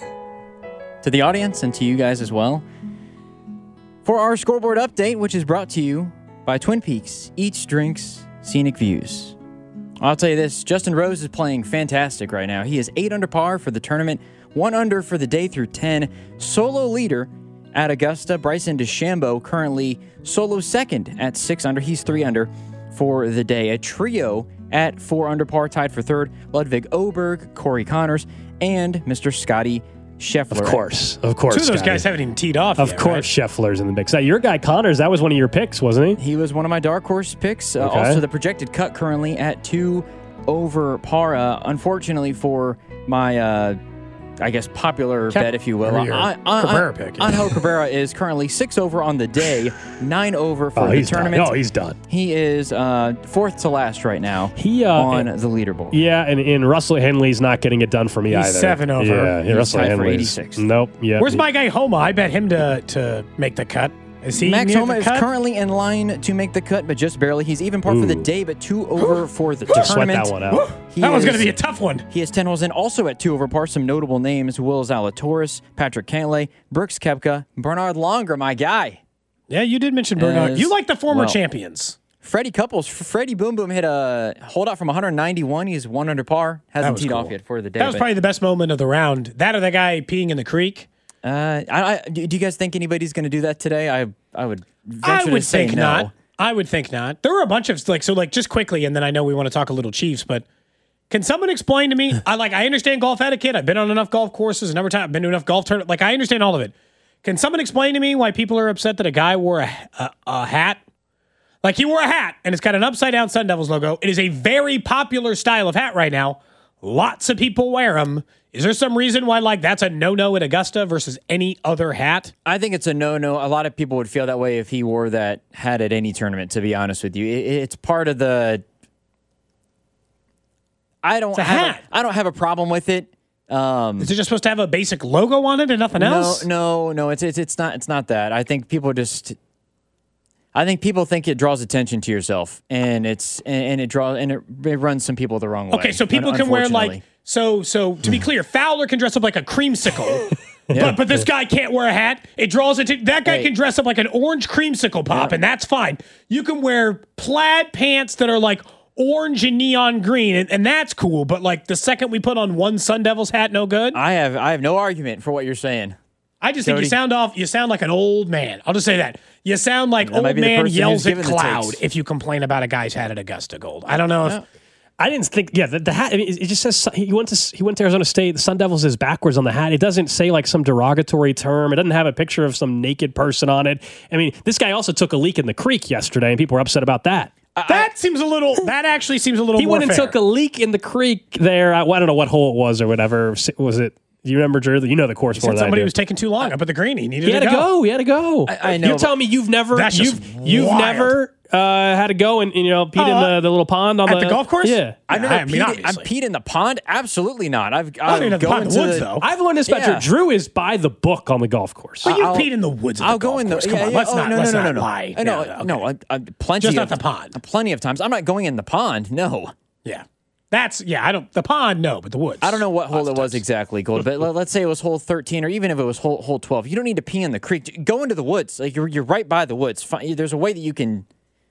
to the audience and to you guys as well. For our scoreboard update, which is brought to you by Twin Peaks, Eats, Drinks, Scenic Views. I'll tell you this, Justin Rose is playing fantastic right now. He is 8 under par for the tournament, 1 under for the day through 10. Solo leader at Augusta, Bryson DeChambeau, currently solo second at 6 under. He's 3 under for the day. A trio at 4 under par, tied for third. Ludwig Oberg, Corey Connors, and Mr. Scotty Scheffler.
Of course.
Two of those guys haven't even teed off
yet,
Of
course,
right?
Scheffler's in the mix. Your guy Connors, that was one of your picks, wasn't he?
He was one of my dark horse picks.
Okay.
Also, the projected cut currently at 2 over par. Unfortunately for my I guess, popular bet, if you will.
Cabrera pick.
Angel Cabrera is currently 6 over on the day, 9 over for the tournament.
No, he's done.
He is 4th to last right now on the leaderboard.
Yeah, and Russell Henley's not getting it done for me either.
He's 7 over.
Yeah,
he's
Russell
tied for
Henley's
86th.
Nope. Yeah.
Where's my guy Homa? I bet him to make the cut. Is he
Max
near
Homa
the
is
cut?
currently in line to make the cut, but just barely. He's even par for the day, but 2 over for the
Sweat
tournament.
that one out.
That one's going to be a tough one.
He has 10 holes in, also at 2 over par. Some notable names: Will Zalatoris, Patrick Cantlay, Brooks Koepka, Bernard Langer, my guy.
Yeah, you did mention Bernard. You like the former champions.
Freddie Couples. Freddie Boom Boom hit a holdout from 191. He's 1 under par. Hasn't teed off yet for the day.
That was probably the best moment of the round. That or the guy peeing in the creek.
Do you guys think anybody's going to do that today? I would venture
I would
to say
think
no.
not. I would think not. There were a bunch of just quickly, and then I know we want to talk a little Chiefs, but can someone explain to me? I understand golf etiquette. I've been on enough golf courses, I've been to enough golf tournaments. Like, I understand all of it. Can someone explain to me why people are upset that a guy wore a hat? Like, he wore a hat, and it's got an upside-down Sun Devils logo. It is a very popular style of hat right now. Lots of people wear them. Is there some reason why, that's a no-no at Augusta versus any other hat?
I think it's a no-no. A lot of people would feel that way if he wore that hat at any tournament, to be honest with you. It's part of the... I don't have a problem with it.
Is it just supposed to have a basic logo on it and nothing else?
No. It's not that. I think people think it draws attention to yourself, and it runs some people the wrong way.
Okay, so people can wear so to be clear, Fowler can dress up like a creamsicle, but this guy can't wear a hat. It draws attention. That guy can dress up like an orange creamsicle pop, and that's fine. You can wear plaid pants that are like orange and neon green, and that's cool. But the second we put on one Sun Devils hat, no good.
I have no argument for what you're saying.
I just think you sound like an old man. I'll just say that. You sound like old man yells at cloud if you complain about a guy's hat at Augusta Gold. I don't know if...
I didn't think, the hat, it just says he went to Arizona State. The Sun Devils is backwards on the hat. It doesn't say some derogatory term. It doesn't have a picture of some naked person on it. I mean, this guy also took a leak in the creek yesterday, and people were upset about that.
That actually seems a little
he
more
went and
fair.
took a leak in the creek there. I don't know what hole it was or whatever. Was it... Do you remember, Drew? You know the course more than
somebody
I do.
was taking too long up at the green. He needed
to go. He had to go.
I know.
You're telling me you've never
That's
you've never had to go and peed in the little pond on
at the golf course?
Yeah.
I've peed in the pond? Absolutely not. I've gone
in the woods though.
I've learned this about Drew is by the book on the golf course.
But you peed in the woods.
I'll go in the.
Come on, let's not lie.
No. Plenty.
Just not the pond.
Plenty of times. I'm not going in the pond. No.
Yeah. The pond, no, but the woods.
I don't know what hole it was exactly, Gold, but let's say it was hole 13, or even if it was hole 12. You don't need to pee in the creek. Go into the woods. You're right by the woods. There's a way that you can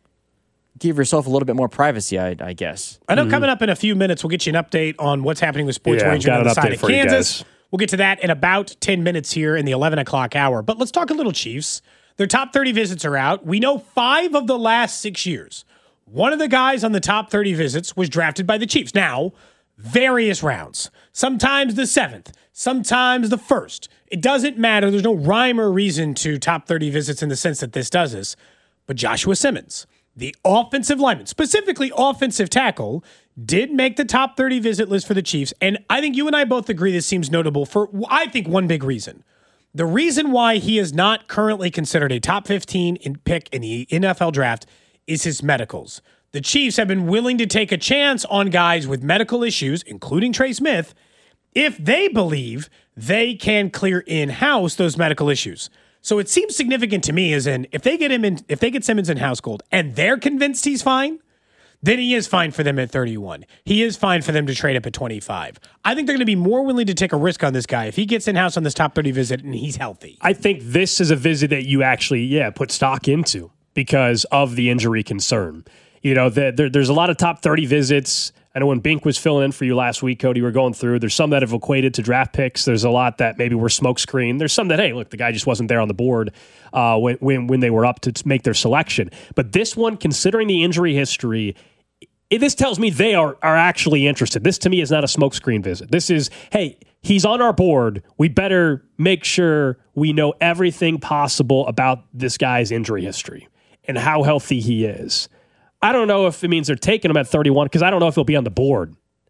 give yourself a little bit more privacy, I guess.
I know coming up in a few minutes, we'll get you an update on what's happening with sports wagering on the side of Kansas. We'll get to that in about 10 minutes here in the 11 o'clock hour. But let's talk a little Chiefs. Their top 30 visits are out. We know 5 of the last 6 years. One of the guys on the top 30 visits was drafted by the Chiefs. Now, various rounds. Sometimes the 7th, sometimes the 1st. It doesn't matter. There's no rhyme or reason to top 30 visits in the sense that this does this. But Joshua Simmons, the offensive lineman, specifically offensive tackle, did make the top 30 visit list for the Chiefs. And I think you and I both agree this seems notable for, I think, one big reason. The reason why he is not currently considered a top 15 pick in the NFL draft is his medicals. The Chiefs have been willing to take a chance on guys with medical issues, including Trey Smith, if they believe they can clear in-house those medical issues. So it seems significant to me as in if they get Simmons in-house, Gold, and they're convinced he's fine, then he is fine for them at 31. He is fine for them to trade up at 25. I think they're going to be more willing to take a risk on this guy if he gets in-house on this top 30 visit and he's healthy.
I think this is a visit that you actually, put stock into because of the injury concern. There's a lot of top 30 visits. I know when Bink was filling in for you last week, Cody, we're going through. There's some that have equated to draft picks. There's a lot that maybe were smokescreen. There's some that, hey, look, the guy just wasn't there on the board when they were up to make their selection. But this one, considering the injury history, this tells me they are actually interested. This, to me, is not a smokescreen visit. This is, hey, he's on our board. We better make sure we know everything possible about this guy's injury history and how healthy he is. I don't know if it means they're taking him at 31 because I don't know if he'll be on the board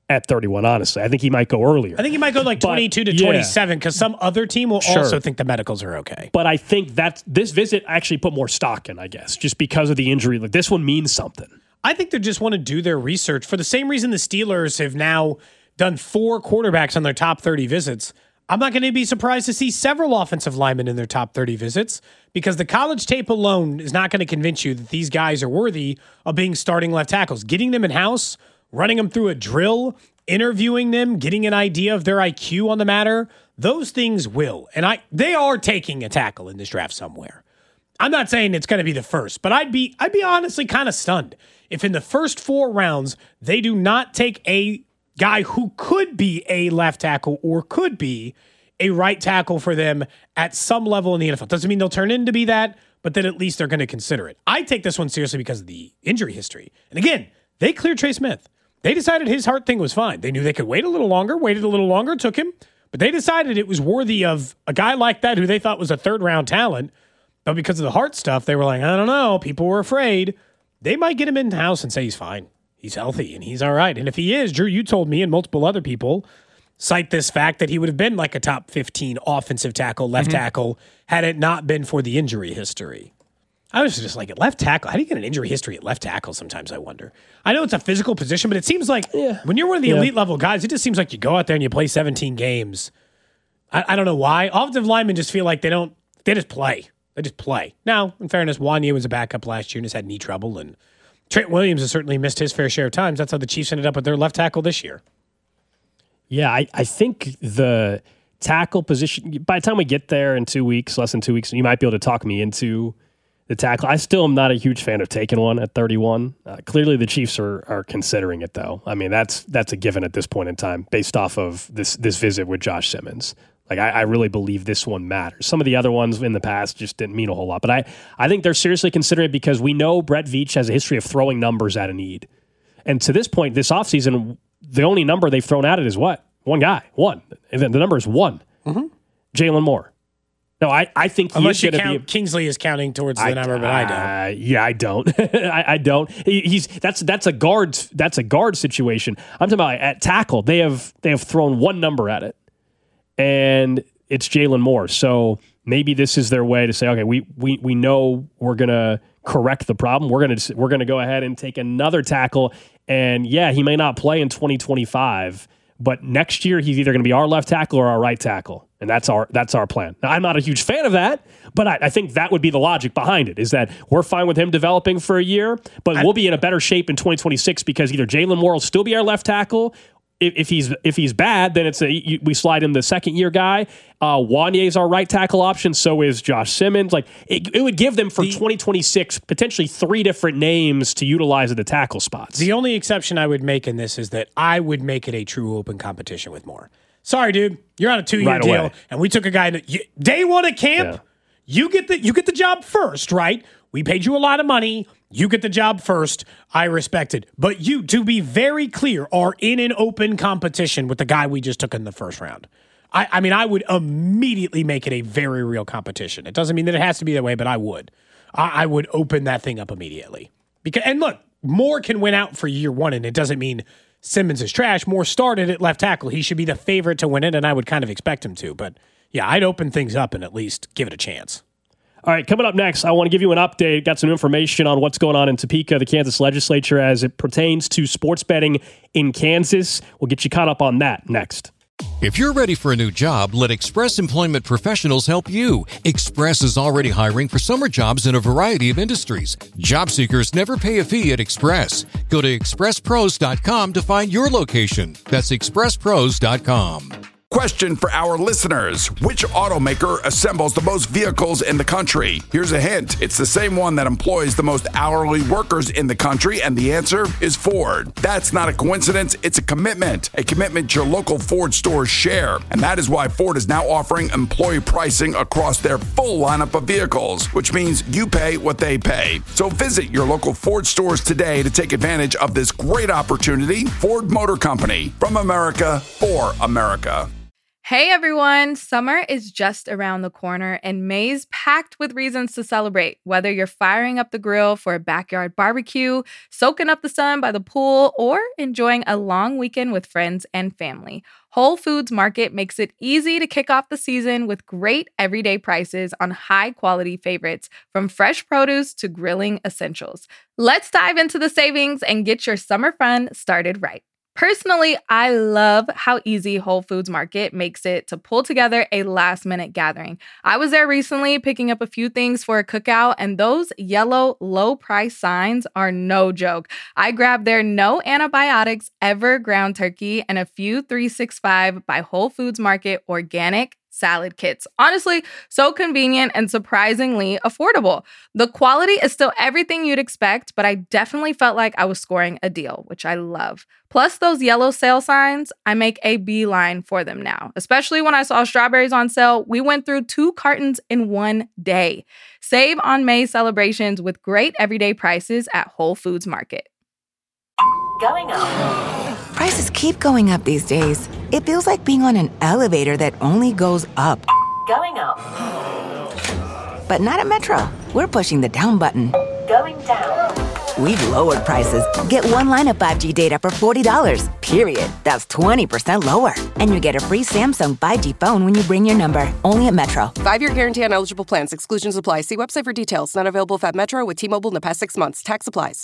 at 31, honestly. I think he might go earlier.
I think he might go like 22 to 27 because some other team will also think the medicals are okay.
But I think that this visit actually put more stock in, I guess, just because of the injury. Like, this one means something.
I think they just want to do their research for the same reason the Steelers have now done 4 quarterbacks on their top 30 visits. I'm not going to be surprised to see several offensive linemen in their top 30 visits because the college tape alone is not going to convince you that these guys are worthy of being starting left tackles. Getting them in-house, running them through a drill, interviewing them, getting an idea of their IQ on the matter, those things will. And they are taking a tackle in this draft somewhere. I'm not saying it's going to be the first, but I'd be honestly kind of stunned if in the first 4 rounds they do not take a guy who could be a left tackle or could be a right tackle for them at some level in the NFL. Doesn't mean they'll turn into be that, but then at least they're going to consider it. I take this one seriously because of the injury history. And again, they cleared Trey Smith. They decided his heart thing was fine. They knew they could waited a little longer, took him, but they decided it was worthy of a guy like that who they thought was a 3rd-round talent. But because of the heart stuff, they were like, I don't know, people were afraid. They might get him in-house and say he's fine. He's healthy and he's all right. And if he is, Drew, you told me and multiple other people cite this fact that he would have been like a top 15 offensive tackle, left tackle, had it not been for the injury history. I was just like, at left tackle, how do you get an injury history at left tackle sometimes, I wonder? I know it's a physical position, but it seems like when you're one of the elite level guys, it just seems like you go out there and you play 17 games. I don't know why. Offensive linemen just feel like they just play. They just play. Now, in fairness, Wanye was a backup last year and has had knee trouble, and Trent Williams has certainly missed his fair share of times. That's how the Chiefs ended up with their left tackle this year.
Yeah, I think the tackle position, by the time we get there in 2 weeks, less than 2 weeks, you might be able to talk me into the tackle. I still am not a huge fan of taking one at 31. Clearly the Chiefs are considering it, though. I mean, that's a given at this point in time based off of this visit with Josh Simmons. Like, I really believe this one matters. Some of the other ones in the past just didn't mean a whole lot. But I think they're seriously considering it because we know Brett Veach has a history of throwing numbers at a need. And to this point, this offseason, the only number they've thrown at it is what? One guy. One. And then the number is 1. Mm-hmm. Jalen Moore. No, I think
unless you count Kingsley is counting towards the number, but I don't.
Yeah, I don't. I don't. That's a guard situation. I'm talking about at tackle. They have thrown one number at it, and it's Jalen Moore. So maybe this is their way to say, okay, we know we're gonna correct the problem. We're gonna go ahead and take another tackle, and yeah, he may not play in 2025. But next year, he's either going to be our left tackle or our right tackle. And that's our plan. Now, I'm not a huge fan of that, but I think that would be the logic behind it, is that we're fine with him developing for a year, but we'll be in a better shape in 2026 because either Jalen Moore will still be our left tackle. If he's bad, then we slide in the second-year guy. Wanye's our right tackle option. So is Josh Simmons. Like it would give them for 2026 potentially 3 different names to utilize at the tackle spots.
The only exception I would make in this is that I would make it a true open competition with Moore. Sorry, dude, you're on a 2-year deal, and we took a guy day 1 at camp. Yeah. You get the job first, right? We paid you a lot of money. You get the job first. I respect it. But you, to be very clear, are in an open competition with the guy we just took in the first round. I mean, I would immediately make it a very real competition. It doesn't mean that it has to be that way, but I would. I would open that thing up immediately. And look, Moore can win out for year 1, and it doesn't mean Simmons is trash. Moore started at left tackle. He should be the favorite to win it, and I would kind of expect him to. But yeah, I'd open things up and at least give it a chance.
All right, coming up next, I want to give you an update. Got some information on what's going on in Topeka, the Kansas legislature, as it pertains to sports betting in Kansas. We'll get you caught up on that next.
If you're ready for a new job, let Express Employment Professionals help you. Express is already hiring for summer jobs in a variety of industries. Job seekers never pay a fee at Express. Go to expresspros.com to find your location. That's expresspros.com.
Question for our listeners. Which automaker assembles the most vehicles in the country? Here's a hint. It's the same one that employs the most hourly workers in the country, and the answer is Ford. That's not a coincidence. It's a commitment your local Ford stores share. And that is why Ford is now offering employee pricing across their full lineup of vehicles, which means you pay what they pay. So visit your local Ford stores today to take advantage of this great opportunity. Ford Motor Company, from America for America.
Hey everyone, summer is just around the corner and May's packed with reasons to celebrate. Whether you're firing up the grill for a backyard barbecue, soaking up the sun by the pool, or enjoying a long weekend with friends and family, Whole Foods Market makes it easy to kick off the season with great everyday prices on high-quality favorites, from fresh produce to grilling essentials. Let's dive into the savings and get your summer fun started right. Personally, I love how easy Whole Foods Market makes it to pull together a last-minute gathering. I was there recently picking up a few things for a cookout, and those yellow low-price signs are no joke. I grabbed their no antibiotics ever ground turkey and a few 365 by Whole Foods Market organic salad kits. Honestly, so convenient and surprisingly affordable. The quality is still everything you'd expect, but I definitely felt like I was scoring a deal, which I love. Plus those yellow sale signs, I make a beeline for them now. Especially when I saw strawberries on sale, we went through 2 cartons in one day. Save on May celebrations with great everyday prices at Whole Foods Market.
Going up. Prices keep going up these days. It feels like being on an elevator that only goes up. Going up. But not at Metro. We're pushing the down button. Going down. We've lowered prices. Get one line of 5G data for $40, period. That's 20% lower. And you get a free Samsung 5G phone when you bring your number. Only at Metro.
5-year guarantee on eligible plans. Exclusions apply. See website for details. Not available at Metro with T-Mobile in the past 6 months. Tax applies.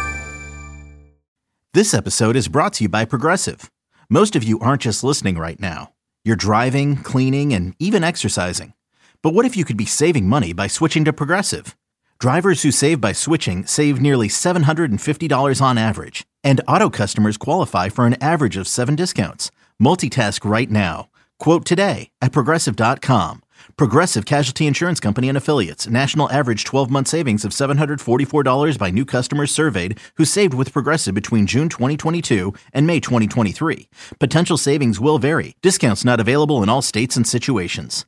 This episode is brought to you by Progressive. Most of you aren't just listening right now. You're driving, cleaning, and even exercising. But what if you could be saving money by switching to Progressive? Drivers who save by switching save nearly $750 on average. And auto customers qualify for an average of 7 discounts. Multitask right now. Quote today at Progressive.com. Progressive Casualty Insurance Company and Affiliates. National average 12-month savings of $744 by new customers surveyed who saved with Progressive between June 2022 and May 2023. Potential savings will vary. Discounts not available in all states and situations.